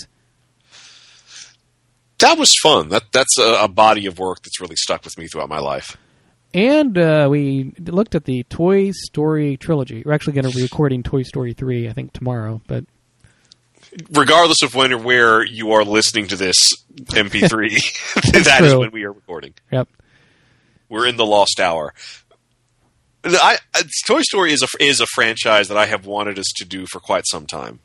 That was fun. That's a body of work that's really stuck with me throughout my life. And we looked at the Toy Story trilogy. We're actually going to be recording Toy Story 3, I think, tomorrow. But regardless of when or where you are listening to this MP3, that true. is when we are recording. Yep. We're in the lost hour. Toy Story is a franchise that I have wanted us to do for quite some time.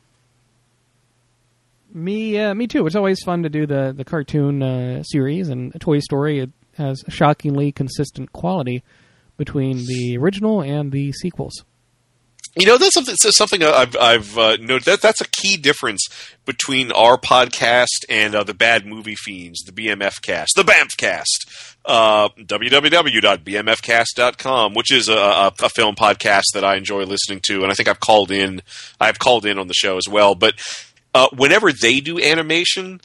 Me too. It's always fun to do the cartoon series, and Toy Story, it has a shockingly consistent quality between the original and the sequels. You know, that's something I've noted. That's a key difference between our podcast and the Bad Movie Fiends, the BMF Cast, the BAMF Cast, www.bmfcast.com, which is a film podcast that I enjoy listening to, and I think I've called in on the show as well. But whenever they do animation,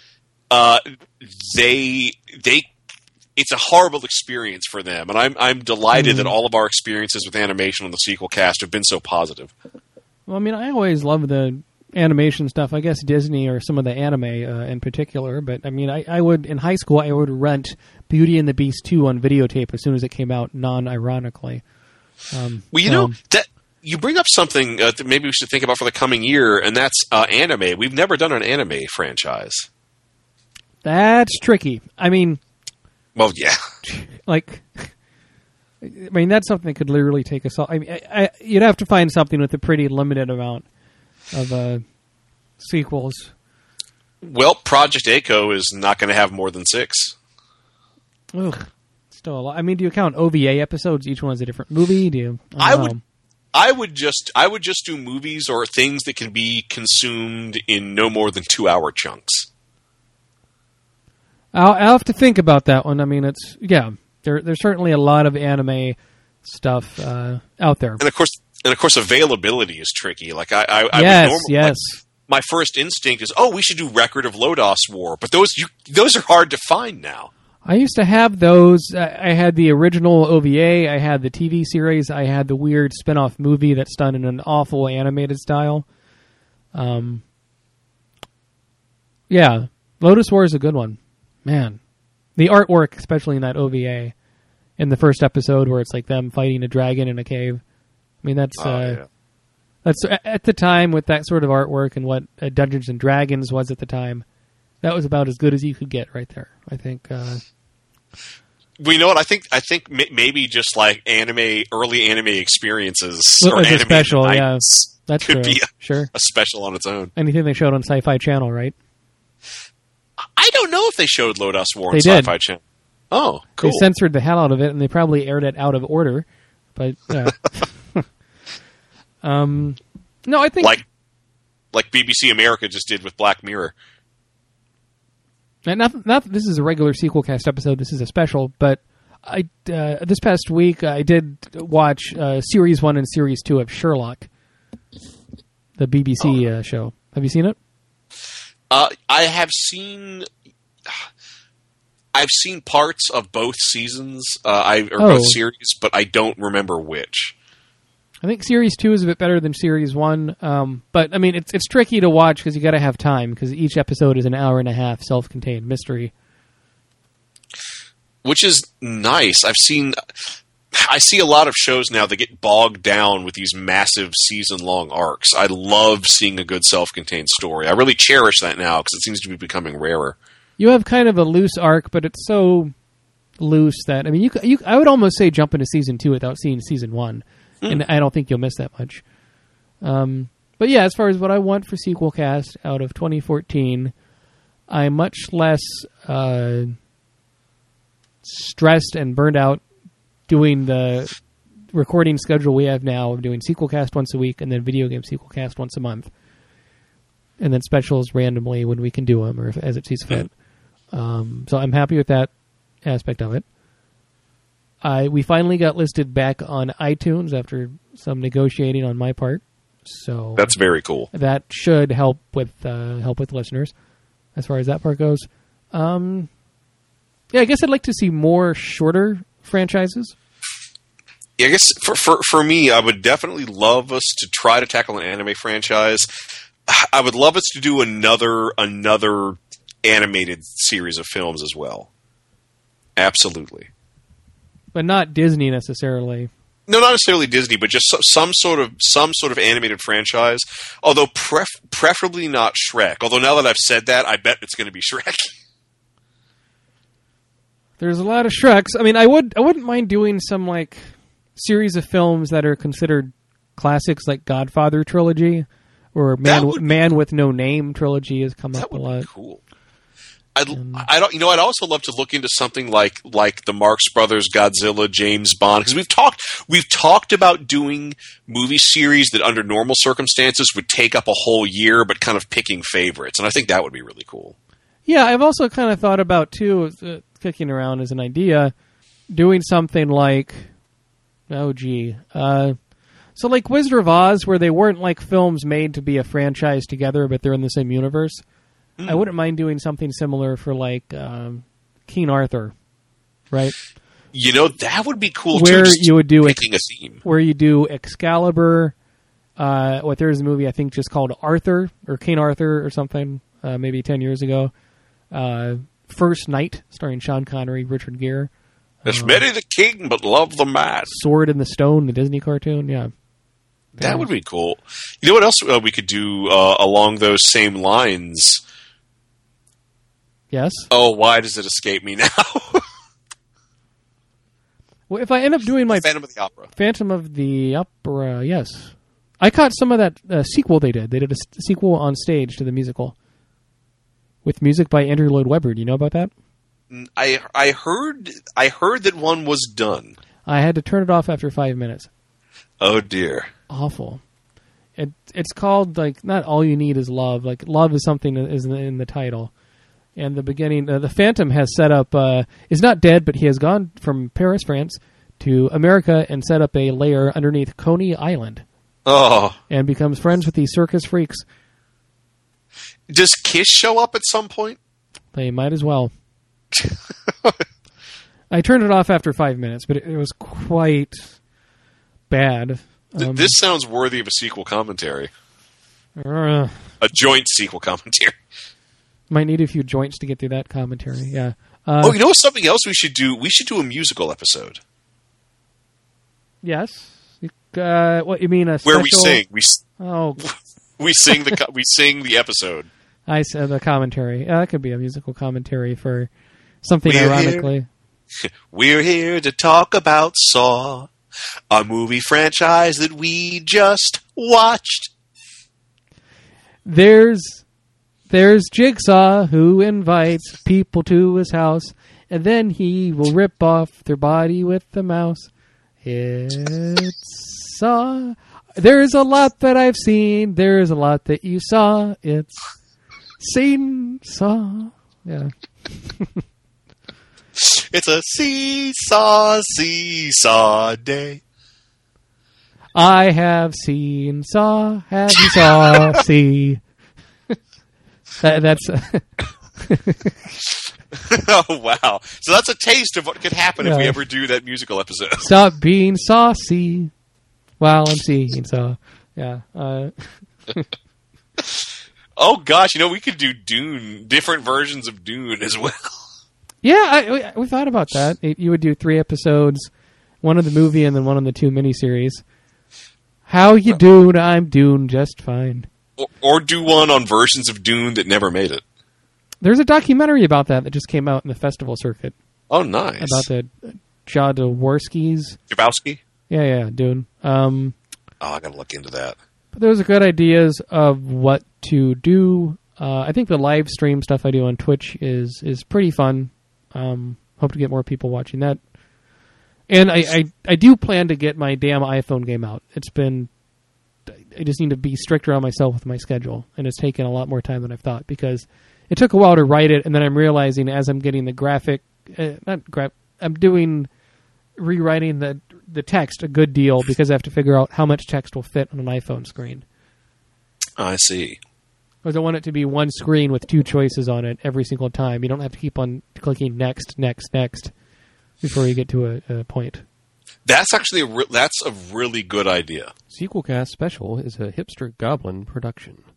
it's a horrible experience for them, and I'm delighted that all of our experiences with animation on the Sequel Cast have been so positive. Well, I mean, I always love the animation stuff. I guess Disney or some of the anime in particular. But I mean, I would in high school I would rent Beauty and the Beast 2 on videotape as soon as it came out, non-ironically. Well, you know that you bring up something that maybe we should think about for the coming year, and that's anime. We've never done an anime franchise. That's tricky. I mean. Well, yeah. Like, I mean, that's something that could literally take us all. I mean, you'd have to find something with a pretty limited amount of sequels. Well, Project A-ko is not going to have more than 6. Ugh, still a lot. I mean, do you count OVA episodes? Each one's a different movie. Do you? I would just do movies or things that can be consumed in no more than 2-hour chunks. I'll have to think about that one. I mean, there's certainly a lot of anime stuff out there, and of course, availability is tricky. Like yes. My first instinct is, we should do Record of Lodoss War, but those are hard to find now. I used to have those. I had the original OVA. I had the TV series. I had the weird spin-off movie that's done in an awful animated style. Yeah, Lodoss War is a good one. Man, the artwork, especially in that OVA, in the first episode where it's like them fighting a dragon in a cave. I mean, that's at the time with that sort of artwork and what Dungeons and Dragons was at the time. That was about as good as you could get right there. I think. Well, you know what? I think maybe just like early anime experiences or anime special, nights that's could true. be Sure. a special on its own. Anything they showed on Sci-Fi Channel, right? I don't know if they showed Lodoss War on They did. Sci-Fi Channel. Oh, cool. They censored the hell out of it, and they probably aired it out of order. But no, I think like BBC America just did with Black Mirror. Not this is a regular sequel cast episode. This is a special. But this past week I did watch Series 1 and Series 2 of Sherlock, the BBC show. Have you seen it? I've seen parts of both seasons, both series, but I don't remember which. I think Series 2 is a bit better than Series 1, but I mean it's tricky to watch because you got to have time because each episode is an hour and a half, self-contained mystery. Which is nice. I see a lot of shows now that get bogged down with these massive season-long arcs. I love seeing a good self-contained story. I really cherish that now because it seems to be becoming rarer. You have kind of a loose arc, but it's so loose that I mean, I would almost say jump into Season 2 without seeing Season 1, and I don't think you'll miss that much. But yeah, as far as what I want for Sequel Cast out of 2014, I'm much less stressed and burned out doing the recording schedule we have now of doing Sequel Cast once a week and then Video Game Sequel Cast once a month. And then specials randomly when we can do them or as it sees fit. So I'm happy with that aspect of it. We finally got listed back on iTunes after some negotiating on my part. So that's very cool. That should help with listeners as far as that part goes. Yeah, I guess I'd like to see more shorter franchises. Yeah, I guess for me, I would definitely love us to try to tackle an anime franchise. I would love us to do another animated series of films as well. Absolutely. But not Disney necessarily. No, not necessarily Disney, but just some sort of animated franchise. Although preferably not Shrek. Although now that I've said that, I bet it's going to be Shrek. There's a lot of Shreks. I mean, I wouldn't mind doing some like series of films that are considered classics, like Godfather trilogy or Man with No Name trilogy has come up a lot. Be cool. I'd also love to look into something like the Marx Brothers, Godzilla, James Bond, because we've talked about doing movie series that under normal circumstances would take up a whole year, but kind of picking favorites, and I think that would be really cool. Yeah, I've also kind of thought about too, kicking around as an idea, doing something like, so like Wizard of Oz, where they weren't like films made to be a franchise together, but they're in the same universe. I wouldn't mind doing something similar for like King Arthur, right? You know, that would be cool where too. You would do picking a theme. Where you do Excalibur. There's a movie I think just called Arthur or King Arthur or something, maybe 10 years ago. First Knight, starring Sean Connery, Richard Gere. It's many the king, but love the man. Sword in the Stone, the Disney cartoon, yeah. That would be cool. You know what else we could do along those same lines? Yes? Oh, why does it escape me now? Well, if I end up doing my Phantom of the Opera. Phantom of the Opera, yes. I caught some of that sequel they did. They did a sequel on stage to the musical. With music by Andrew Lloyd Webber. Do you know about that? I heard that one was done. I had to turn it off after 5 minutes. Oh, dear. Awful. It's called, like, not All You Need Is Love. Like, love is something that is in the title. And the beginning, the Phantom has set up, is not dead, but he has gone from Paris, France, to America and set up a lair underneath Coney Island. Oh. And becomes friends with these circus freaks. Does Kiss show up at some point? They might as well. I turned it off after 5 minutes, but it was quite bad. This sounds worthy of a sequel commentary. A joint sequel commentary. Might need a few joints to get through that commentary, yeah. You know something else we should do? We should do a musical episode. Yes. What you mean a special? Where we sing. We sing the episode. I said the commentary. That could be a musical commentary for something ironically. We're here to talk about Saw, a movie franchise that we just watched. There's Jigsaw who invites people to his house, and then he will rip off their body with the mouse. It's Saw. There's a lot that I've seen. There's a lot that you saw. It's seen, saw. Yeah. It's a seesaw day. I have seen, saw, have you saw, see. That's... Oh, wow. So that's a taste of what could happen if we ever do that musical episode. Stop being saucy while I'm seeing saw. Yeah. Oh, gosh. We could do Dune, different versions of Dune as well. Yeah, we thought about that. You would do 3 episodes, one of the movie and then one of the 2 miniseries. How you doing? I'm doing just fine. Or do one on versions of Dune that never made it. There's a documentary about that just came out in the festival circuit. Oh, nice. About the Jodorowsky's. Jabowski? Yeah, Dune. I gotta look into that. But those are good ideas of what to do. I think the live stream stuff I do on Twitch is pretty fun. Hope to get more people watching that. And I do plan to get my damn iPhone game out. I just need to be stricter on myself with my schedule, and it's taken a lot more time than I've thought, because it took a while to write it, and then I'm realizing as I'm getting the graphic, I'm rewriting the text a good deal, because I have to figure out how much text will fit on an iPhone screen. I see. Because I want it to be one screen with 2 choices on it every single time. You don't have to keep on clicking next before you get to a point. That's actually that's a really good idea. Sequelcast Special is a Hipster Goblin production.